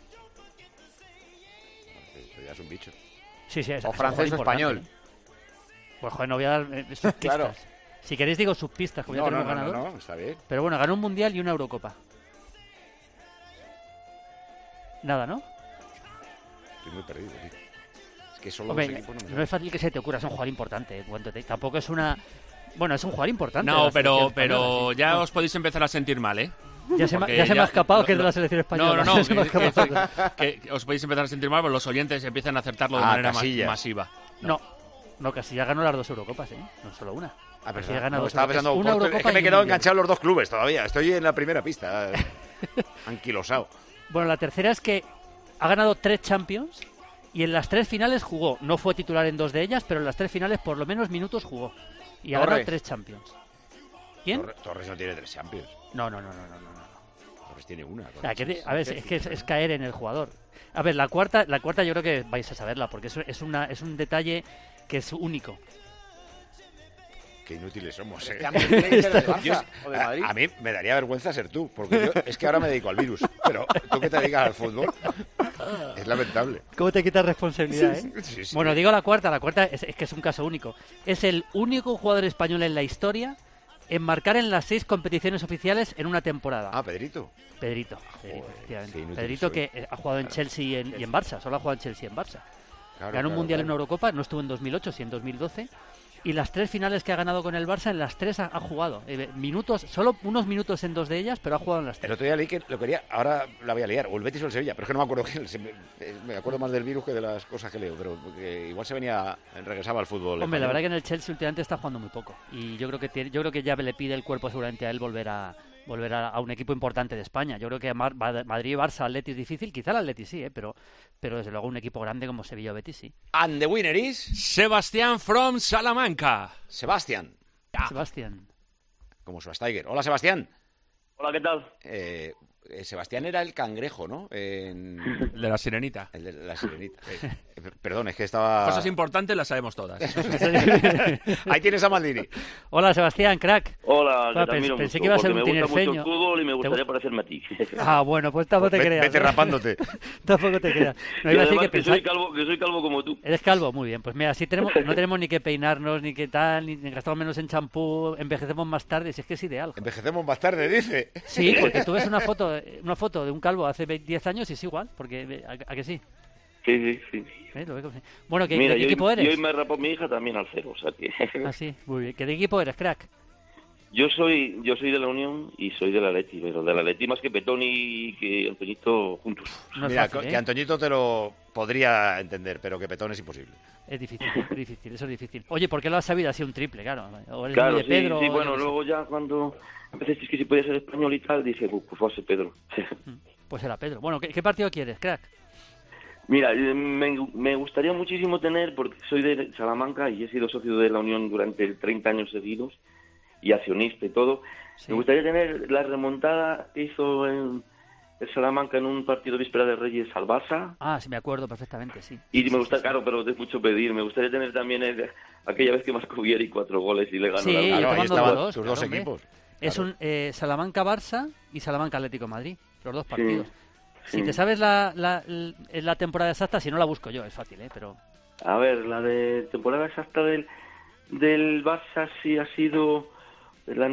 Eso ya es un bicho. Sí, o francés o español. Pues joder, no voy a dar sus pistas. Claro. Si queréis digo sus pistas, como ya tenemos ganador. No, está bien. Pero bueno, ganó un Mundial y una Eurocopa. Nada, ¿no? Estoy muy perdido, tío. Es que solo Hombre, dos equipos no es fácil que se te ocurra, es un jugador importante. Tampoco es una... Bueno, es un jugador importante. No, pero ya os podéis empezar a sentir mal, ¿eh? Ya se me ha escapado que es de la selección española. No, que os podéis empezar a sentir mal, porque los oyentes empiezan a acertarlo de manera masiva. No, Casillas ganó las 2 Eurocopas, no solo una. Estaba pensando, es que me he quedado enganchado en los 2 clubes todavía. Estoy en la primera pista, anquilosado. Bueno, la tercera es que ha ganado 3 Champions y en las 3 finales jugó. No fue titular en 2 de ellas, pero en las 3 finales por lo menos minutos jugó. Y ha ganado 3 Champions. ¿Quién? Torres no tiene 3 Champions. No. Torres tiene una. A ver, es que es caer en el jugador. A ver, la cuarta yo creo que vais a saberla, porque es un detalle que es único. Qué inútiles somos, ¿De Barça o de Madrid? A mí me daría vergüenza ser tú, porque yo es que ahora me dedico al virus, pero tú que te dedicas al fútbol. Es lamentable. ¿Cómo te quitas responsabilidad, eh? Sí, sí. Bueno, digo la cuarta es que es un caso único. Es el único jugador español en la historia en marcar en las 6 competiciones oficiales en una temporada. Ah, Pedrito. Pedrito, efectivamente. inútil Pedrito soy. que ha jugado en Chelsea y en Barça, solo ha jugado en Chelsea y en Barça. Claro, Ganó un Mundial en claro. una Eurocopa, no estuvo en 2008, sí en 2012. Y las 3 finales que ha ganado con el Barça, en las 3 ha jugado. Solo unos minutos en 2 de ellas, pero ha jugado en las 3. El otro día leí que lo quería, ahora la voy a liar, o el Betis o el Sevilla, pero es que no me acuerdo me acuerdo más del virus que de las cosas que leo, pero que igual regresaba al fútbol. Hombre, la español. verdad que en el Chelsea últimamente está jugando muy poco. Y yo creo que ya le pide el cuerpo seguramente a él volver a un equipo importante de España. Yo creo que Madrid, Barça, Atleti es difícil. Quizá el Atleti sí, pero desde luego un equipo grande como Sevilla o Betis sí. And the winner is... Sebastián from Salamanca. Sebastián. Sebastián. Como Schweinsteiger. Hola, Sebastián. Hola, ¿qué tal? Sebastián era el cangrejo, ¿no? El de la sirenita. El de la sirenita. Perdón, es que estaba... Cosas importantes las sabemos todas. Ahí tienes a Maldini. Hola, Sebastián, crack. Hola, Bueno, te admiro pensé mucho, que iba a ser porque un me gusta mucho el tinerfeño. fútbol y me gustaría parecerme a ti. Ah, bueno, pues tampoco te creas. Vete rapándote. Tampoco te creas. No, Y iba a decir además que soy calvo como tú. Eres calvo, muy bien. Pues mira, así no tenemos ni que peinarnos, ni que tal, ni gastamos menos en champú, envejecemos más tarde, si es que es ideal. Envejecemos más tarde, dice. Sí, porque tú ves una foto de un calvo hace 10 años y es igual, porque ¿a que sí? Sí. Lo veo como sí. Bueno, Mira, ¿de qué equipo eres? Yo hoy me rapó mi hija también al 0, o sea que... Ah, sí, muy bien. ¿De qué equipo eres, crack? Yo soy de la Unión y soy del Atleti, pero del Atleti más que Petón y que Antoñito juntos. No es Mira, fácil, que Antoñito te lo podría entender, pero que Petón es imposible. Es difícil, eso es difícil. Oye, ¿por qué lo has sabido así un triple, claro? ¿O eres Claro, muy de Pedro? sí, o bueno, yo qué sé? luego ya cuando empecé que si podía ser español y tal, dije, pues fue a ser Pedro. Pues era Pedro. Bueno, ¿qué partido quieres, crack? Mira, me gustaría muchísimo tener, porque soy de Salamanca y he sido socio de la Unión durante 30 años seguidos y accionista y todo. Sí. Me gustaría tener la remontada que hizo el Salamanca en un partido víspera de Reyes al Barça. Ah, sí, me acuerdo perfectamente, sí. Y me gusta, claro, pero es mucho pedir. Me gustaría tener también aquella vez que marcó Vieri 4 goles y le ganó. Sí, la... Claro, ahí tomando estaban dos, tus claro, dos hombre. equipos. Es Claro. un Salamanca-Barça y Salamanca-Atlético de Madrid, los dos partidos. Sí. Si te sabes la temporada exacta, si no la busco yo, es fácil, pero... A ver, la de temporada exacta del Barça sí ha sido la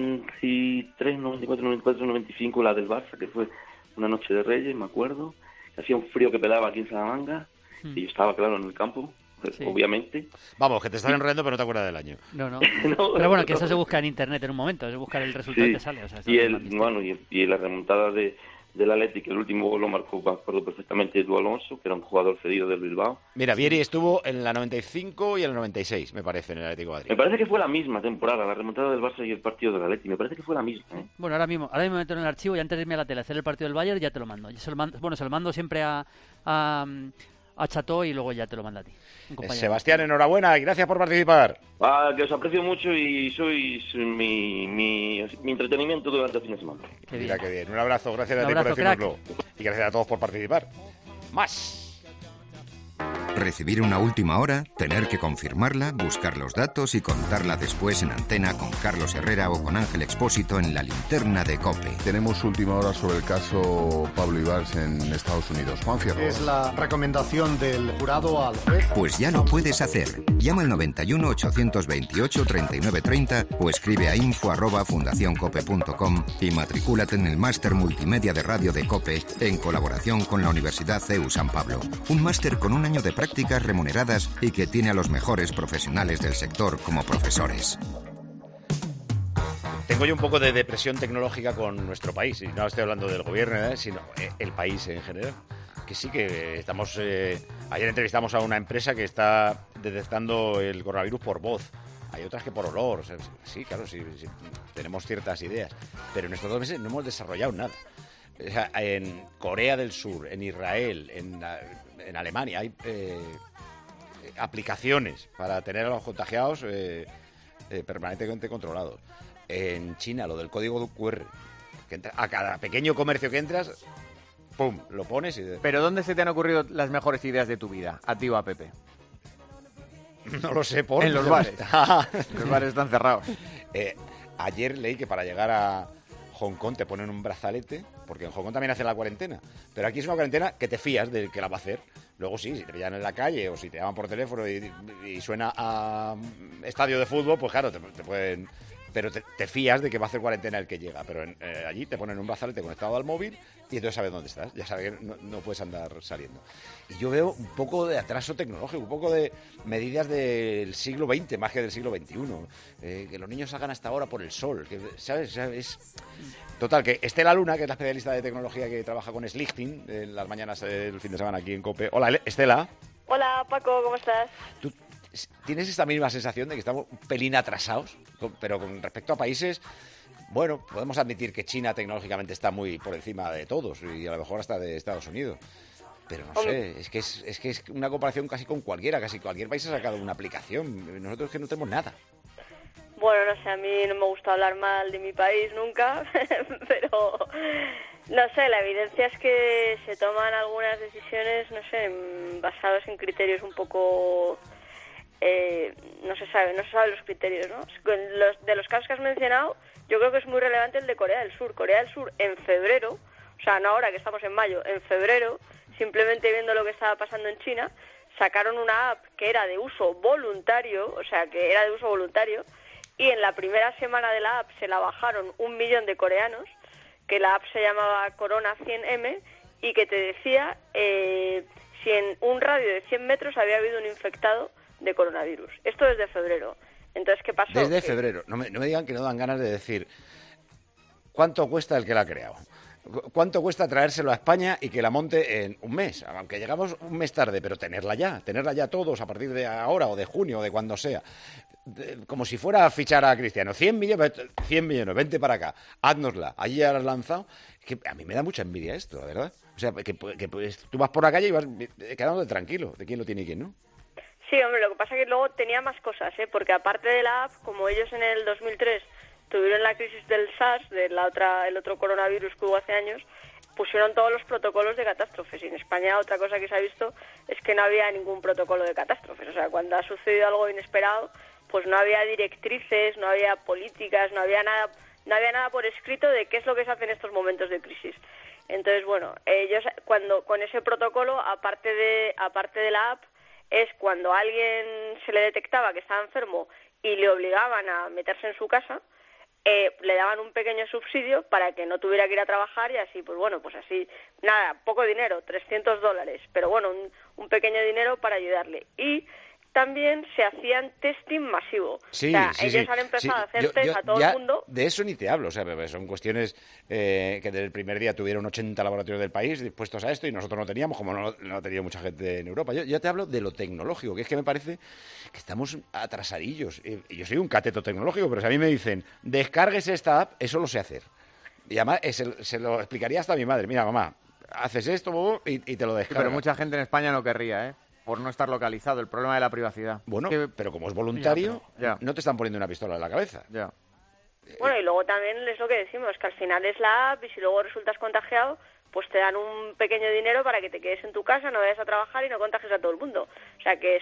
93, 94, 94, 95, la del Barça, que fue una noche de Reyes, me acuerdo. Hacía un frío que pelaba aquí en Salamanca y yo estaba, claro, en el campo, Sí. obviamente. Vamos, que te estás enrollando, pero no te acuerdas del año. No. No, Pero bueno, que no. eso se busca en internet en un momento, es buscar el resultado Sí. que sale. O sea, eso Y no es más misterio. y la remontada del Atlético, el último gol lo marcó, me acuerdo perfectamente, Edu Alonso, que era un jugador cedido del Bilbao. Mira, Vieri estuvo en la 95 y en la 96, me parece, en el Atlético de Me Madrid. parece que fue la misma temporada, la remontada del Barça y el partido del Atlético. Me parece que fue la misma, ¿eh? Bueno, ahora mismo me meto en el archivo y antes de irme a la tele a hacer el partido del Bayern ya te lo mando. Se lo mando siempre a Cható y luego ya te lo manda a ti. Un compañero. Sebastián, enhorabuena y gracias por participar. Que os aprecio mucho y sois mi entretenimiento durante el fin de semana. Qué Mira bien. qué bien. Un abrazo, gracias Un a ti por abrazo, decírnoslo. Y gracias a todos por participar. Más. Recibir una última hora, tener que confirmarla, buscar los datos y contarla después en antena con Carlos Herrera o con Ángel Expósito en La Linterna de COPE. Tenemos última hora sobre el caso Pablo Ibars en Estados Unidos. Juan Fierro. Es la recomendación del jurado al juez. Pues ya lo puedes hacer. Llama al 91 828 3930 o escribe a info@fundacioncope.com y matricúlate en el máster multimedia de radio de COPE en colaboración con la Universidad CEU San Pablo. Un máster con un año de prácticas remuneradas y que tiene a los mejores profesionales del sector como profesores. Tengo yo un poco de depresión tecnológica con nuestro país, y no estoy hablando del gobierno, sino el país en general. Que sí que estamos... ayer entrevistamos a una empresa que está detectando el coronavirus por voz. Hay otras que por olor. O sea, sí, claro, sí, tenemos ciertas ideas. Pero en estos 2 meses no hemos desarrollado nada. O sea, en Corea del Sur, en Israel, en Alemania hay aplicaciones para tener a los contagiados permanentemente controlados. En China, lo del código QR, que a cada pequeño comercio que entras, ¡pum!, lo pones y... Pero ¿dónde se te han ocurrido las mejores ideas de tu vida? ¿A ti o a Pepe? No lo sé, por... En los bares. Los bares están cerrados. Ayer leí que para llegar a Hong Kong te ponen un brazalete, porque en Hong Kong también hacen la cuarentena, pero aquí es una cuarentena que te fías de que la va a hacer. Luego sí, si te pillan en la calle o si te llaman por teléfono y suena a estadio de fútbol, pues claro, te pueden... Pero te fías de que va a hacer cuarentena el que llega. Pero allí te ponen un brazalete conectado al móvil y entonces sabes dónde estás. Ya sabes que no puedes andar saliendo. Y yo veo un poco de atraso tecnológico, un poco de medidas del siglo XX más que del siglo XXI. Que los niños salgan hasta ahora por el sol. Que, ¿sabes? Total, que Estela Luna, que es la especialista de tecnología que trabaja con Slichting en las mañanas del fin de semana aquí en COPE. Hola, Estela. Hola, Paco, ¿cómo estás? ¿Tienes esta misma sensación de que estamos un pelín atrasados? Pero con respecto a países, bueno, podemos admitir que China tecnológicamente está muy por encima de todos y a lo mejor hasta de Estados Unidos. Pero no sé, es que es una comparación casi con cualquiera. Casi cualquier país ha sacado una aplicación. Nosotros es que no tenemos nada. Bueno, no sé, a mí no me gusta hablar mal de mi país nunca, pero no sé, la evidencia es que se toman algunas decisiones, no sé, basadas en criterios un poco... no se sabe los criterios, ¿no? De los casos que has mencionado, yo creo que es muy relevante el de Corea del Sur. Corea del Sur en febrero, o sea, no ahora que estamos en mayo, en febrero, simplemente viendo lo que estaba pasando en China, sacaron una app que era de uso voluntario, y en la primera semana de la app se la bajaron 1 millón de coreanos, que la app se llamaba Corona 100M, y que te decía si en un radio de 100 metros había habido un infectado de coronavirus. Esto desde febrero. Entonces, ¿qué pasó? Desde febrero. No me digan que no dan ganas de decir cuánto cuesta el que la ha creado. ¿Cuánto cuesta traérselo a España y que la monte en un mes? Aunque llegamos un mes tarde, pero tenerla ya todos a partir de ahora o de junio o de cuando sea. Como si fuera a fichar a Cristiano. 100 millones, vente para acá, háznosla. Allí ya la has lanzado. Que a mí me da mucha envidia esto, la verdad. O sea, que tú vas por la calle y vas quedándote tranquilo de quién lo tiene y quién no. Sí, hombre, lo que pasa es que luego tenía más cosas, porque aparte de la app, como ellos en el 2003 tuvieron la crisis del SARS, el otro coronavirus que hubo hace años, pusieron todos los protocolos de catástrofes. Y en España otra cosa que se ha visto es que no había ningún protocolo de catástrofes. O sea, cuando ha sucedido algo inesperado, pues no había directrices, no había políticas, no había nada por escrito de qué es lo que se hace en estos momentos de crisis. Entonces, bueno, ellos con ese protocolo, aparte de la app, es cuando a alguien se le detectaba que estaba enfermo y le obligaban a meterse en su casa, le daban un pequeño subsidio para que no tuviera que ir a trabajar y así, nada, poco dinero, $300, pero bueno, un pequeño dinero para ayudarle. Y también se hacían testing masivo. Sí, o sea, ellos han empezado a hacer test a todo el mundo. De eso ni te hablo. O sea, son cuestiones que desde el primer día tuvieron 80 laboratorios del país dispuestos a esto y nosotros no teníamos, como no tenía mucha gente en Europa. Yo te hablo de lo tecnológico, que es que me parece que estamos atrasadillos. Yo soy un cateto tecnológico, pero si a mí me dicen, descárguese esta app, eso lo sé hacer. Y además se lo explicaría hasta a mi madre. Mira, mamá, haces esto y te lo descargas. Pero mucha gente en España no querría, por no estar localizado, el problema de la privacidad. Bueno, pero como es voluntario, no te están poniendo una pistola en la cabeza. Ya. Bueno, y luego también es lo que decimos, que al final es la app y si luego resultas contagiado, pues te dan un pequeño dinero para que te quedes en tu casa, no vayas a trabajar y no contagies a todo el mundo. O sea, que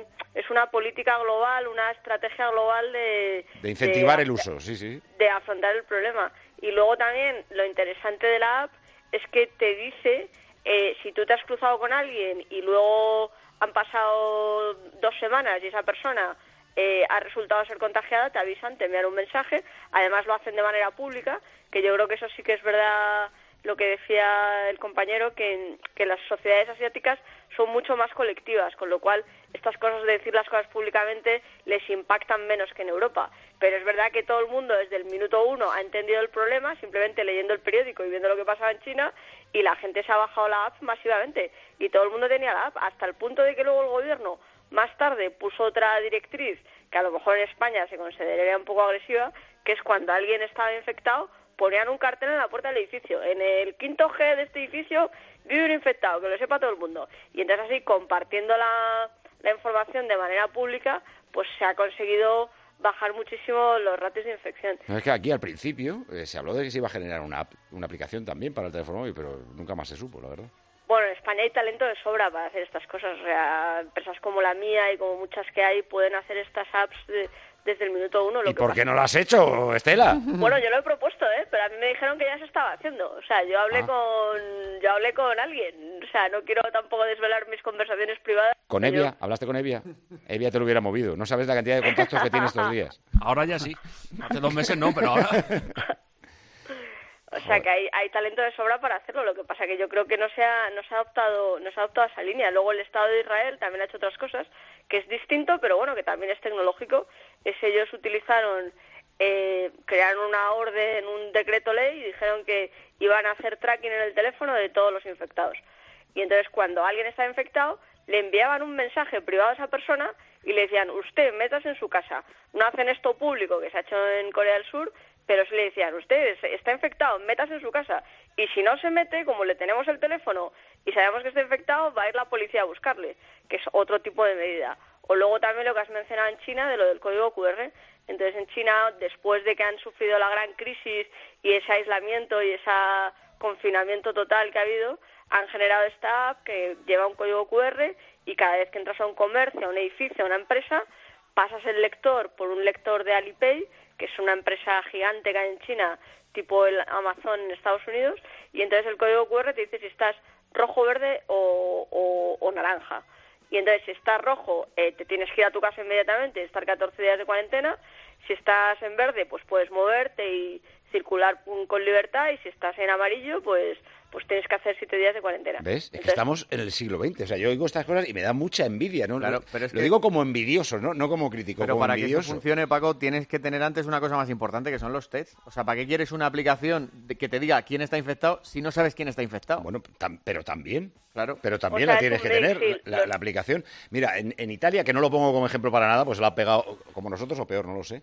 es una política global, una estrategia global de incentivar el uso, sí. De afrontar el problema. Y luego también lo interesante de la app es que te dice, si tú te has cruzado con alguien y luego han pasado 2 semanas y esa persona ha resultado ser contagiada, te avisan, te envían un mensaje. Además lo hacen de manera pública, que yo creo que eso sí que es verdad lo que decía el compañero, que las sociedades asiáticas son mucho más colectivas, con lo cual estas cosas de decir las cosas públicamente les impactan menos que en Europa. Pero es verdad que todo el mundo desde el minuto 1 ha entendido el problema simplemente leyendo el periódico y viendo lo que pasaba en China, y la gente se ha bajado la app masivamente y todo el mundo tenía la app, hasta el punto de que luego el gobierno más tarde puso otra directriz que a lo mejor en España se consideraría un poco agresiva, que es cuando alguien estaba infectado ponían un cartel en la puerta del edificio: en el 5º G de este edificio vive un infectado, que lo sepa todo el mundo. Y entonces así, compartiendo la información de manera pública, pues se ha conseguido bajar muchísimo los ratios de infección. No, es que aquí al principio se habló de que se iba a generar una aplicación también para el teléfono móvil, pero nunca más se supo, la verdad. Bueno, en España hay talento de sobra para hacer estas cosas. O sea, empresas como la mía y como muchas que hay pueden hacer estas apps desde el minuto uno. ¿Y por qué no lo has hecho, Estela? Bueno, yo lo he propuesto, pero a mí me dijeron que ya se estaba haciendo. O sea, yo hablé con alguien. O sea, no quiero tampoco desvelar mis conversaciones privadas. ¿Con Evia? ¿Hablaste con Evia? Evia te lo hubiera movido. No sabes la cantidad de contactos que tiene estos días. Ahora ya sí. Hace 2 meses no, pero ahora... O sea, que hay talento de sobra para hacerlo. Lo que pasa que yo creo que no se ha adoptado a esa línea. Luego el Estado de Israel también ha hecho otras cosas, que es distinto, pero bueno, que también es tecnológico. Ellos utilizaron, crearon una orden, un decreto ley y dijeron que iban a hacer tracking en el teléfono de todos los infectados. Y entonces cuando alguien está infectado, le enviaban un mensaje privado a esa persona y le decían, usted, métase en su casa. No hacen esto público, que se ha hecho en Corea del Sur, pero sí le decían, usted está infectado, métase en su casa. Y si no se mete, como le tenemos el teléfono y sabemos que está infectado, va a ir la policía a buscarle, que es otro tipo de medida. O luego también lo que has mencionado en China, de lo del código QR. Entonces en China, después de que han sufrido la gran crisis y ese aislamiento y ese confinamiento total que ha habido, han generado esta app que lleva un código QR y cada vez que entras a un comercio, a un edificio, a una empresa, pasas el lector por un lector de Alipay, que es una empresa gigante que hay en China, tipo el Amazon en Estados Unidos, y entonces el código QR te dice si estás rojo, verde o naranja. Y entonces si estás rojo, te tienes que ir a tu casa inmediatamente, estar 14 días de cuarentena. Si estás en verde, pues puedes moverte y circular con libertad, y si estás en amarillo, pues tienes que hacer 7 días de cuarentena. ¿Ves? Es que estamos en el siglo XX. O sea, yo oigo estas cosas y me da mucha envidia, ¿no? Claro, pero es lo digo como envidioso, ¿no? como crítico. Pero como para envidioso. que eso funcione, Paco, tienes que tener antes una cosa más importante, que son los tests. O sea, ¿para qué quieres una aplicación que te diga quién está infectado si no sabes quién está infectado? Bueno, pero también. Claro. Pero también la tienes que tener, la aplicación. Mira, en Italia, que no lo pongo como ejemplo para nada, pues la ha pegado como nosotros o peor, no lo sé.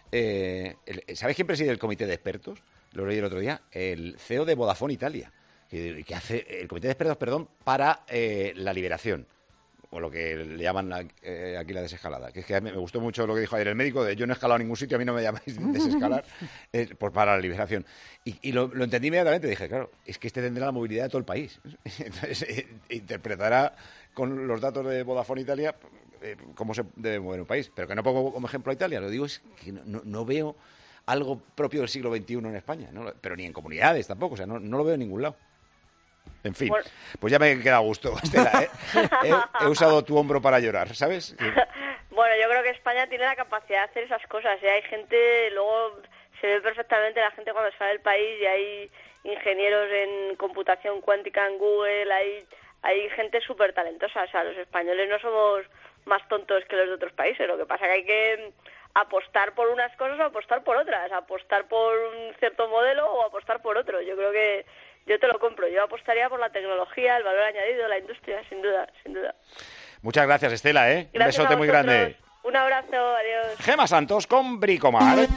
¿Sabes quién preside el comité de expertos? Lo leí el otro día. El CEO de Vodafone Italia, que hace el comité de expertos, para la liberación, o lo que le llaman aquí la desescalada. Que es que me gustó mucho lo que dijo ayer el médico, de yo no he escalado a ningún sitio, a mí no me llamáis desescalar, pues para la liberación. Y lo entendí inmediatamente, dije, claro, es que tendrá la movilidad de todo el país. Entonces, interpretará con los datos de Vodafone Italia cómo se debe mover un país. Pero que no pongo como ejemplo a Italia, lo digo es que no veo algo propio del siglo XXI en España, ¿no? Pero ni en comunidades tampoco, o sea, no lo veo en ningún lado. En fin, bueno, pues ya me queda a gusto, Estela, he usado tu hombro para llorar, ¿sabes? Bueno, yo creo que España tiene la capacidad de hacer esas cosas, Hay gente, luego se ve perfectamente la gente cuando sale del país, y hay ingenieros en computación cuántica en Google, hay gente súper talentosa. O sea, los españoles no somos más tontos que los de otros países, lo que pasa que hay que apostar por unas cosas o apostar por otras, apostar por un cierto modelo o apostar por otro. Yo creo que yo te lo compro, yo apostaría por la tecnología, el valor añadido, la industria, sin duda, sin duda. Muchas gracias, Estela, Gracias, un besote muy grande. Un abrazo, adiós. Gema Santos con Bricomar.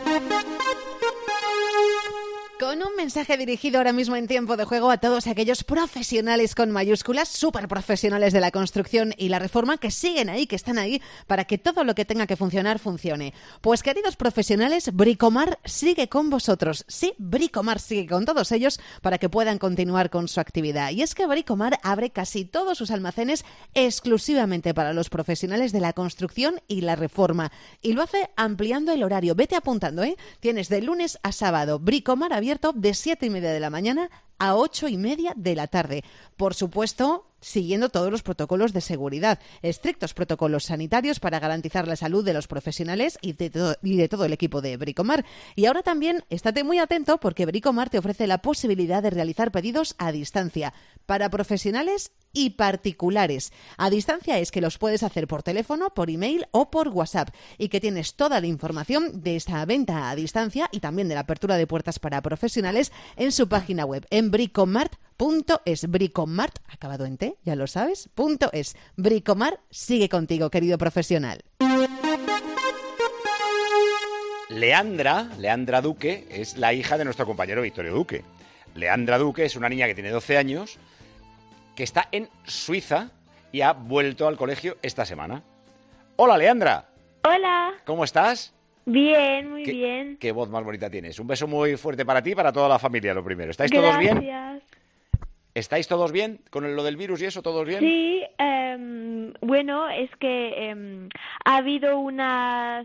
Con un mensaje dirigido ahora mismo en tiempo de juego a todos aquellos profesionales con mayúsculas, súper profesionales de la construcción y la reforma, que siguen ahí, que están ahí para que todo lo que tenga que funcionar, funcione. Pues queridos profesionales, Bricomar sigue con vosotros. Sí, Bricomar sigue con todos ellos para que puedan continuar con su actividad. Y es que Bricomar abre casi todos sus almacenes exclusivamente para los profesionales de la construcción y la reforma. Y lo hace ampliando el horario. Vete apuntando, Tienes de lunes a sábado Bricomar abierto de 7:30 de la mañana a 8:30 de la tarde. Por supuesto, siguiendo todos los protocolos de seguridad, estrictos protocolos sanitarios para garantizar la salud de los profesionales y de todo el equipo de Bricomar. Y ahora también, estate muy atento porque Bricomar te ofrece la posibilidad de realizar pedidos a distancia para profesionales y particulares. A distancia es que los puedes hacer por teléfono, por email o por WhatsApp, y que tienes toda la información de esta venta a distancia y también de la apertura de puertas para profesionales en su página web, en bricomart.es. Bricomart, acabado en T, ya lo sabes, .es. Bricomar sigue contigo, querido profesional. Leandra Duque es la hija de nuestro compañero Victorio Duque. Leandra Duque es una niña que tiene 12 años, que está en Suiza y ha vuelto al colegio esta semana. Hola, Leandra. Hola. ¿Cómo estás? Bien, muy bien. Qué voz más bonita tienes. Un beso muy fuerte para ti y para toda la familia, lo primero. ¿Estáis todos bien? Gracias. ¿Estáis todos bien con lo del virus y eso? ¿Todos bien? Sí, bueno, es que ha habido unas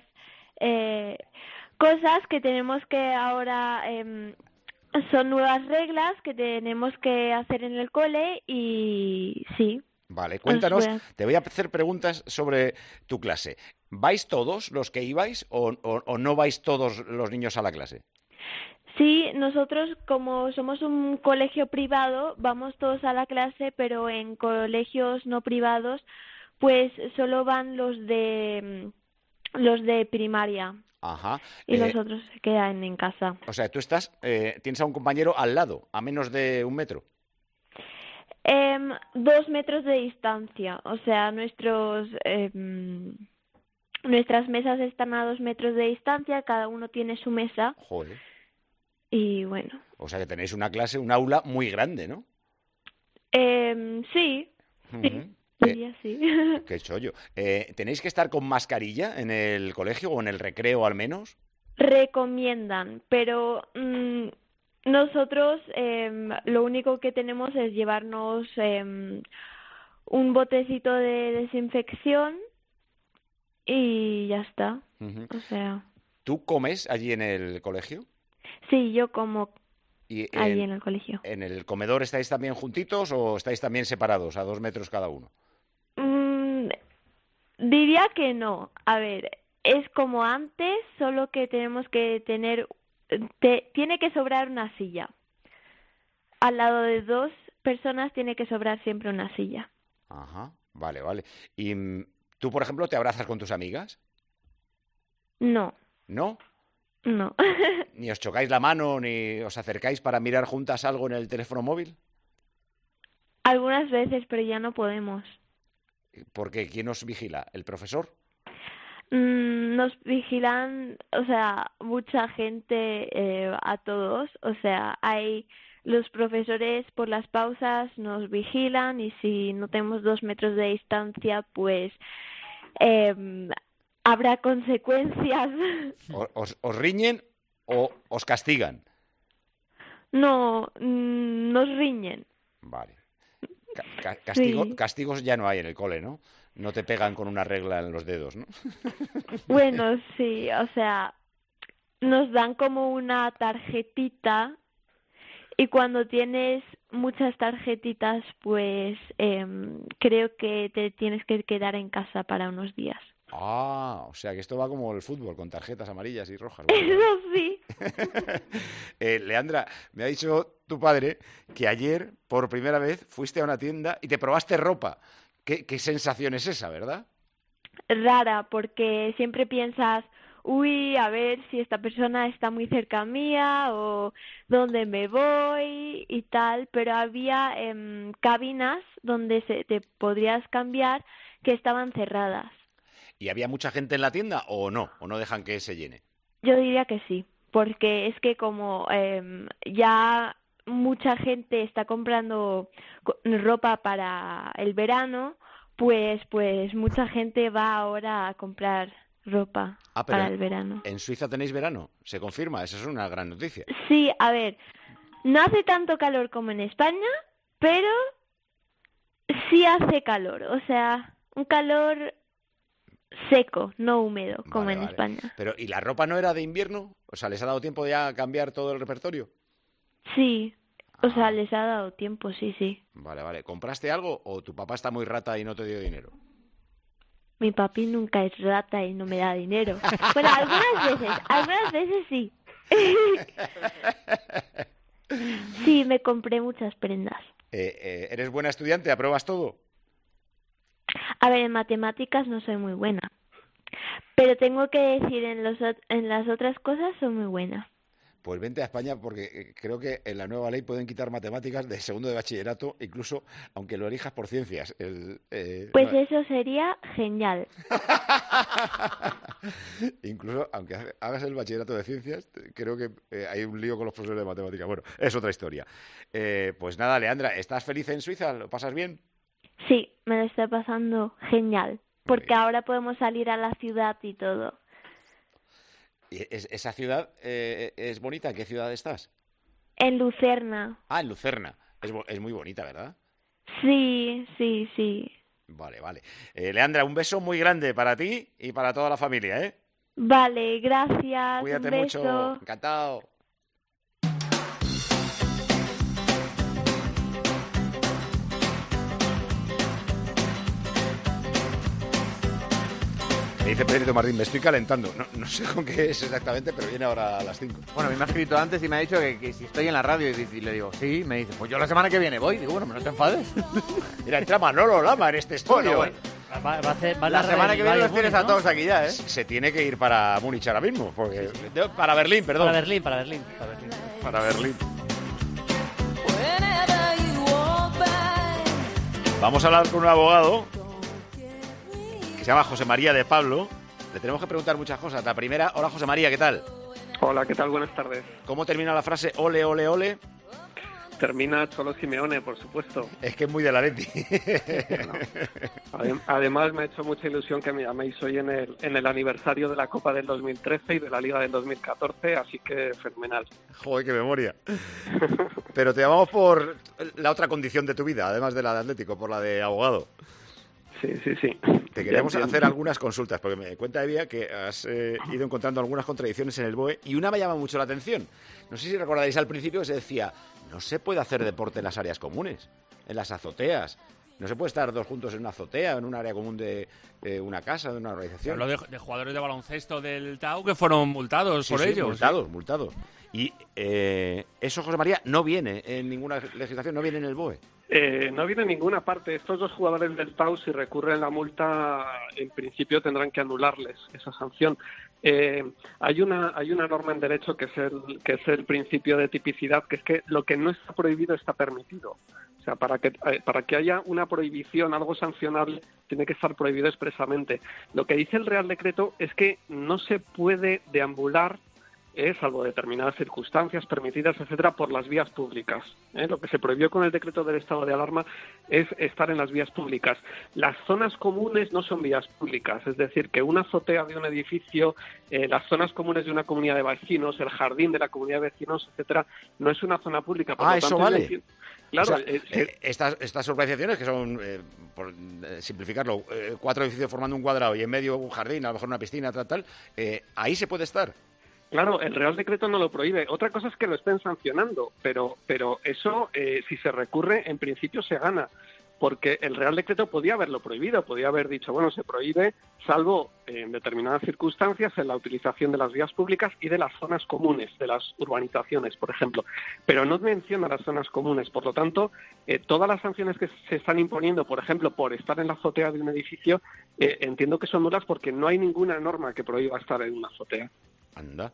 cosas que tenemos que ahora... son nuevas reglas que tenemos que hacer en el cole y sí. Vale, cuéntanos, te voy a hacer preguntas sobre tu clase. ¿Vais todos los que ibais o no vais todos los niños a la clase? Sí, nosotros como somos un colegio privado, vamos todos a la clase, pero en colegios no privados, pues solo van los de primaria. Ajá. Y los otros se quedan en casa. O sea, tú tienes a un compañero al lado, a menos de 1 metro. 2 metros de distancia, o sea, nuestras mesas están a 2 metros de distancia, cada uno tiene su mesa. Joder. Y bueno. O sea que tenéis una clase, un aula muy grande, ¿no? Sí. Uh-huh. Diría sí. Qué chollo. ¿Tenéis que estar con mascarilla en el colegio o en el recreo al menos? Recomiendan, pero nosotros lo único que tenemos es llevarnos un botecito de desinfección y ya está. Uh-huh. O sea. ¿Tú comes allí en el colegio? Sí, yo como allí en el colegio. ¿En el comedor estáis también juntitos o estáis también separados, a 2 metros cada uno? Diría que no. A ver, es como antes, solo que tenemos que tener... tiene que sobrar una silla. Al lado de 2 personas tiene que sobrar siempre una silla. Ajá, vale. ¿Y tú, por ejemplo, te abrazas con tus amigas? No. ¿No? No. ¿Ni os chocáis la mano ni os acercáis para mirar juntas algo en el teléfono móvil? Algunas veces, pero ya no podemos. ¿Por qué? ¿Quién os vigila? ¿El profesor? Nos vigilan, o sea, mucha gente a todos. O sea, hay los profesores por las pausas nos vigilan y si no tenemos 2 metros de distancia, pues habrá consecuencias. ¿Os riñen o os castigan? No, nos riñen. Vale. Sí. Castigos ya no hay en el cole, ¿no? No te pegan con una regla en los dedos, ¿no? Bueno, sí, o sea, nos dan como una tarjetita y cuando tienes muchas tarjetitas, pues creo que te tienes que quedar en casa para unos días. Ah, o sea que esto va como el fútbol, con tarjetas amarillas y rojas. Eso sí. Leandra, me ha dicho tu padre que ayer, por primera vez, fuiste a una tienda y te probaste ropa. ¿Qué sensación es esa, verdad? Rara, porque siempre piensas, uy, a ver si esta persona está muy cerca mía o dónde me voy y tal, pero había cabinas donde te podrías cambiar que estaban cerradas. ¿Y había mucha gente en la tienda o no dejan que se llene? Yo diría que sí, porque es que como ya mucha gente está comprando ropa para el verano, pues mucha gente va ahora a comprar ropa para el verano. ¿En Suiza tenéis verano? ¿Se confirma? Esa es una gran noticia. Sí, a ver, no hace tanto calor como en España, pero sí hace calor, o sea, un calor seco, no húmedo, como en España. Pero, ¿y la ropa no era de invierno? O sea, ¿les ha dado tiempo ya a cambiar todo el repertorio? Sí, o sea, les ha dado tiempo, sí. Vale. ¿Compraste algo o tu papá está muy rata y no te dio dinero? Mi papi nunca es rata y no me da dinero. Bueno, algunas veces sí. Sí, me compré muchas prendas. ¿Eres buena estudiante? ¿Apruebas todo? A ver, en matemáticas no soy muy buena, pero tengo que decir en las otras cosas soy muy buena. Pues vente a España porque creo que en la nueva ley pueden quitar matemáticas de segundo de bachillerato, incluso aunque lo elijas por ciencias. Pues eso sería genial. Incluso aunque hagas el bachillerato de ciencias, creo que hay un lío con los profesores de matemáticas. Bueno, es otra historia. Pues nada, Leandra, ¿estás feliz en Suiza? ¿Lo pasas bien? Sí, me lo estoy pasando genial, porque ahora podemos salir a la ciudad y todo. ¿Y esa ciudad es bonita? ¿En qué ciudad estás? En Lucerna. Ah, en Lucerna. Es muy bonita, ¿verdad? Sí. Vale. Leandra, un beso muy grande para ti y para toda la familia, ¿eh? Vale, gracias. Cuídate un beso. mucho. Encantado. Me dice Pedrito Martín, me estoy calentando. No sé con qué es exactamente, pero viene ahora a las 5. Bueno, a mí me ha escrito antes y me ha dicho que si estoy en la radio y le digo, sí, me dice, pues yo la semana que viene voy. Digo, bueno, no te enfades. Mira, entra Manolo Lama en este estudio. Bueno. Va la semana que viene los tienes a todos aquí ya, ¿eh? Se tiene que ir para Múnich ahora mismo. Porque... Para Berlín, perdón. Para Berlín. Para Berlín. Vamos a hablar con un abogado que se llama José María de Pablo. Le tenemos que preguntar muchas cosas. La primera, hola José María, ¿qué tal? Hola, ¿qué tal? Buenas tardes. ¿Cómo termina la frase ole, ole, ole? Termina Cholo Simeone, por supuesto. Es que es muy de la Leti. No. Además, me ha hecho mucha ilusión que me llaméis hoy en el aniversario de la Copa del 2013 y de la Liga del 2014, así que fenomenal. Joder, qué memoria. Pero te llamamos por la otra condición de tu vida, además de la de Atlético, por la de abogado. Sí. Te queremos hacer algunas consultas, porque me cuenta Evia que has ido encontrando algunas contradicciones en el BOE y una me llama mucho la atención. No sé si recordaréis al principio que se decía, no se puede hacer deporte en las áreas comunes, en las azoteas. No se puede estar dos juntos en una azotea, en un área común de una casa, de una organización. Hablo de jugadores de baloncesto del TAU que fueron multados por ellos. Multados. Y eso, José María, no viene en ninguna legislación, no viene en el BOE. No viene en ninguna parte. Estos dos jugadores del TAU, si recurren la multa, en principio tendrán que anularles esa sanción. Hay una norma en derecho que es el principio de tipicidad, que es que lo que no está prohibido está permitido. O sea, para que haya una prohibición, algo sancionable, tiene que estar prohibido expresamente. Lo que dice el Real Decreto es que no se puede deambular, salvo determinadas circunstancias permitidas, etcétera, por las vías públicas. Lo que se prohibió con el decreto del estado de alarma es estar en las vías públicas. Las zonas comunes no son vías públicas, es decir, que una azotea de un edificio, las zonas comunes de una comunidad de vecinos, el jardín de la comunidad de vecinos, etcétera, no es una zona pública. Por lo eso tanto, vale. Claro, o sea, estas urbanizaciones que son, por simplificarlo, 4 edificios formando un cuadrado y en medio un jardín, a lo mejor una piscina, tal, ahí se puede estar. Claro, el Real Decreto no lo prohíbe. Otra cosa es que lo estén sancionando, pero eso, si se recurre, en principio se gana, porque el Real Decreto podía haberlo prohibido, podía haber dicho, bueno, se prohíbe, salvo en determinadas circunstancias, en la utilización de las vías públicas y de las zonas comunes, de las urbanizaciones, por ejemplo. Pero no menciona las zonas comunes, por lo tanto, todas las sanciones que se están imponiendo, por ejemplo, por estar en la azotea de un edificio, entiendo que son nulas porque no hay ninguna norma que prohíba estar en una azotea. Anda.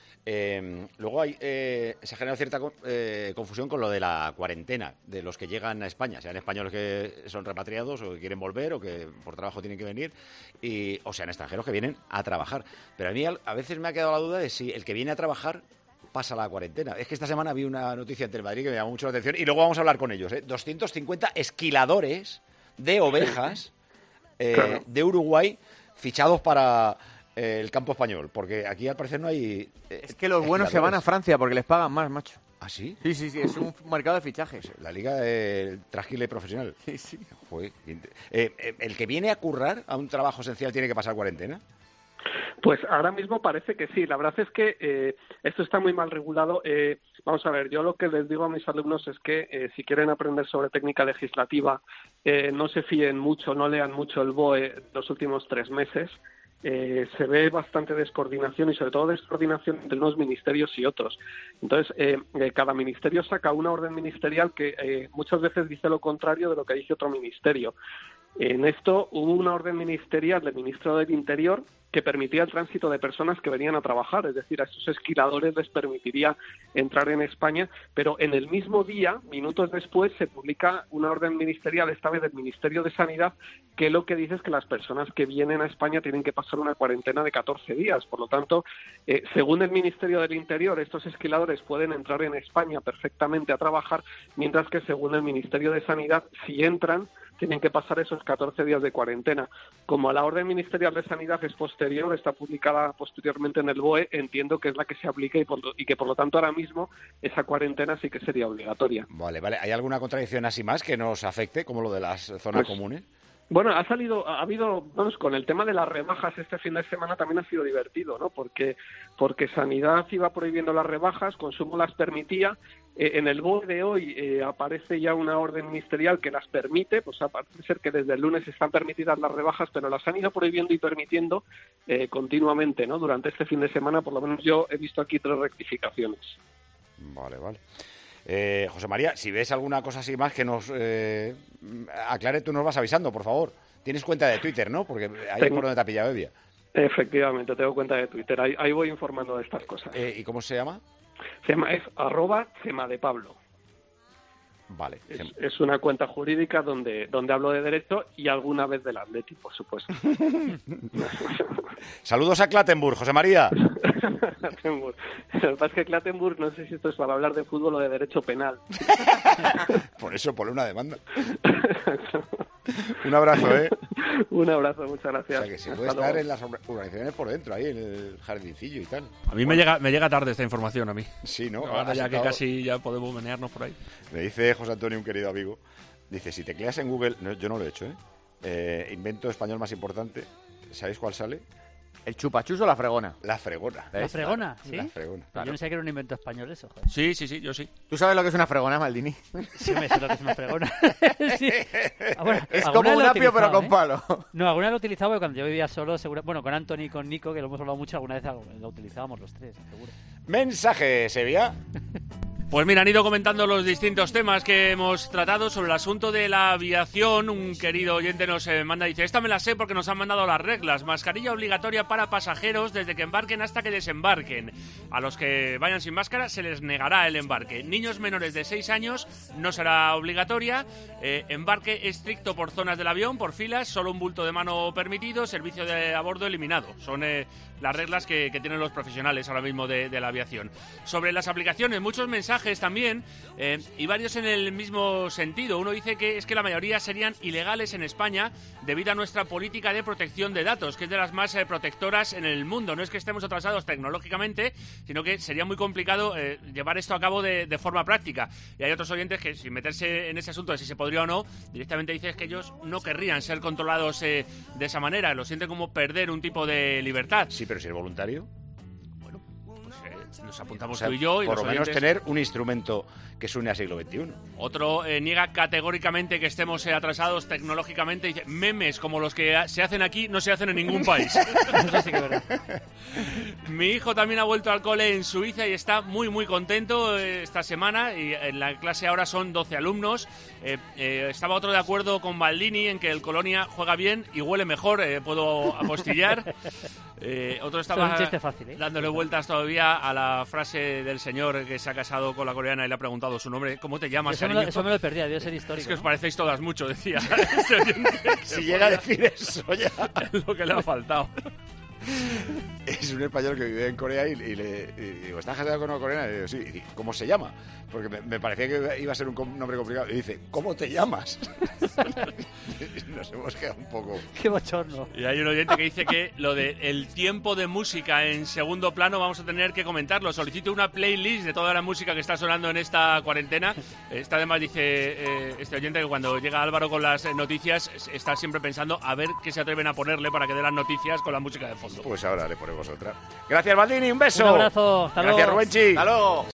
Luego se ha generado cierta confusión con lo de la cuarentena de los que llegan a España, sean españoles que son repatriados o que quieren volver o que por trabajo tienen que venir, o sean extranjeros que vienen a trabajar. Pero a mí a veces me ha quedado la duda de si el que viene a trabajar pasa la cuarentena. Es que esta semana vi una noticia en Telemadrid que me llamó mucho la atención y luego vamos a hablar con ellos. 250 esquiladores de ovejas Claro. de Uruguay fichados para el campo español, porque aquí al parecer no hay... Es que los buenos se van a Francia porque les pagan más, macho. ¿Ah, sí? Sí, es un mercado de fichajes. La liga del trasquile profesional. Sí. Joder, ¿el que viene a currar a un trabajo esencial tiene que pasar cuarentena? Pues ahora mismo parece que sí. La verdad es que esto está muy mal regulado. Vamos a ver, yo lo que les digo a mis alumnos es que si quieren aprender sobre técnica legislativa, no se fíen mucho, no lean mucho el BOE los últimos 3 meses. Se ve bastante descoordinación y sobre todo descoordinación entre unos ministerios y otros. Entonces, cada ministerio saca una orden ministerial que muchas veces dice lo contrario de lo que dice otro ministerio. En esto hubo una orden ministerial del ministro del Interior que permitía el tránsito de personas que venían a trabajar, es decir, a estos esquiladores les permitiría entrar en España, pero en el mismo día, minutos después, se publica una orden ministerial, esta vez del Ministerio de Sanidad, que lo que dice es que las personas que vienen a España tienen que pasar una cuarentena de 14 días. Por lo tanto, según el Ministerio del Interior, estos esquiladores pueden entrar en España perfectamente a trabajar, mientras que según el Ministerio de Sanidad, si entran, tienen que pasar esos 14 días de cuarentena. Como la orden ministerial de Sanidad es posterior, está publicada posteriormente en el BOE, entiendo que es la que se aplica y que por lo tanto ahora mismo esa cuarentena sí que sería obligatoria. Vale. ¿Hay alguna contradicción así más que nos afecte, como lo de las zonas comunes? Bueno, ha habido, vamos, con el tema de las rebajas este fin de semana también ha sido divertido, ¿no? Porque Sanidad iba prohibiendo las rebajas, Consumo las permitía. En el BOE de hoy aparece ya una orden ministerial que las permite, pues parece ser que desde el lunes están permitidas las rebajas, pero las han ido prohibiendo y permitiendo continuamente, ¿no? Durante este fin de semana, por lo menos yo he visto aquí 3 rectificaciones. Vale. José María, si ves alguna cosa así más que nos aclare, tú nos vas avisando, por favor. Tienes cuenta de Twitter, ¿no? Porque ahí es por donde te ha pillado Evia. Efectivamente, tengo cuenta de Twitter. Ahí voy informando de estas cosas. ¿Y cómo se llama? Es @cemadepablo. Vale. Es una cuenta jurídica donde hablo de derecho y alguna vez del Atleti, por supuesto. Saludos a Clattenburg, José María. Clattenburg. Lo que pasa es que Clattenburg, no sé si esto es para hablar de fútbol o de derecho penal. Por eso, ponle una demanda. Un abrazo, ¿eh? Un abrazo, muchas gracias. O sea, que se puede estar en las organizaciones por dentro, ahí en el jardincillo y tal. A mí me llega tarde esta información, a mí. Sí, ¿no? Ahora ya que casi ya podemos menearnos por ahí. Me dice José Antonio, un querido amigo, dice, si tecleas en Google, yo no lo he hecho, invento español más importante, ¿sabéis cuál sale? ¿El chupachus o la fregona? La fregona. ¿La fregona? ¿Sí? La fregona. Claro. Yo no sé que era un invento español eso, joder. Sí, yo sí. ¿Tú sabes lo que es una fregona, Maldini? Sí, me sé lo que es una fregona. Sí. Bueno, es como un apio, pero con palo. No, alguna vez lo utilizaba porque cuando yo vivía solo, bueno, con Anthony y con Nico, que lo hemos hablado mucho, alguna vez lo utilizábamos los 3, seguro. Mensaje, Sevilla. Pues mira, han ido comentando los distintos temas que hemos tratado sobre el asunto de la aviación. Un querido oyente nos manda, dice, esta me la sé porque nos han mandado las reglas. Mascarilla obligatoria para pasajeros desde que embarquen hasta que desembarquen. A los que vayan sin máscara se les negará el embarque. Niños menores de 6 años no será obligatoria. Embarque estricto por zonas del avión, por filas, solo un bulto de mano permitido, servicio de a bordo eliminado. Son las reglas que tienen los profesionales ahora mismo de la aviación. Sobre las aplicaciones, muchos mensajes también y varios en el mismo sentido. Uno dice que es que la mayoría serían ilegales en España debido a nuestra política de protección de datos, que es de las más protectoras en el mundo. No es que estemos atrasados tecnológicamente, sino que sería muy complicado llevar esto a cabo de forma práctica. Y hay otros oyentes que, sin meterse en ese asunto de si se podría o no, directamente dicen que ellos no querrían ser controlados de esa manera. Lo sienten como perder un tipo de libertad. Sí, pero si es voluntario. Nos apuntamos tú y yo. Y por lo menos oyentes... tener un instrumento que suene al siglo XXI. Otro niega categóricamente que estemos atrasados tecnológicamente. Dice, memes como los que se hacen aquí no se hacen en ningún país. Eso sí que es verdad. Mi hijo también ha vuelto al cole en Suiza y está muy, muy contento esta semana. Y en la clase ahora son 12 alumnos. Estaba otro de acuerdo con Baldini en que el Colonia juega bien y huele mejor. Puedo apostillar. Otro estaba un chiste fácil, dándole vueltas todavía a la frase del señor que se ha casado con la coreana y le ha preguntado su nombre. ¿Cómo te llamas, eso cariño? Eso me lo perdí, debió ser histórico. Es que os parecéis todas mucho, decía. Si llega a decir eso ya. Es lo que le ha faltado. Es un español que vive en Corea y le digo, ¿estás casado con una coreana? Y digo, sí. Y, ¿cómo se llama? Porque me parecía que iba a ser un nombre complicado. Y dice, ¿cómo te llamas? Nos hemos quedado un poco... ¡Qué bochorno! Y hay un oyente que dice que lo de el tiempo de música en segundo plano vamos a tener que comentarlo. Solicito una playlist de toda la música que está sonando en esta cuarentena. Esta además dice este oyente que cuando llega Álvaro con las noticias está siempre pensando a ver qué se atreven a ponerle para que dé las noticias con la música de fondo. Pues ahora le ponemos otra. Gracias, Baldini, un beso. Un abrazo. Hasta Gracias, luego. Rubenchi. Hasta luego.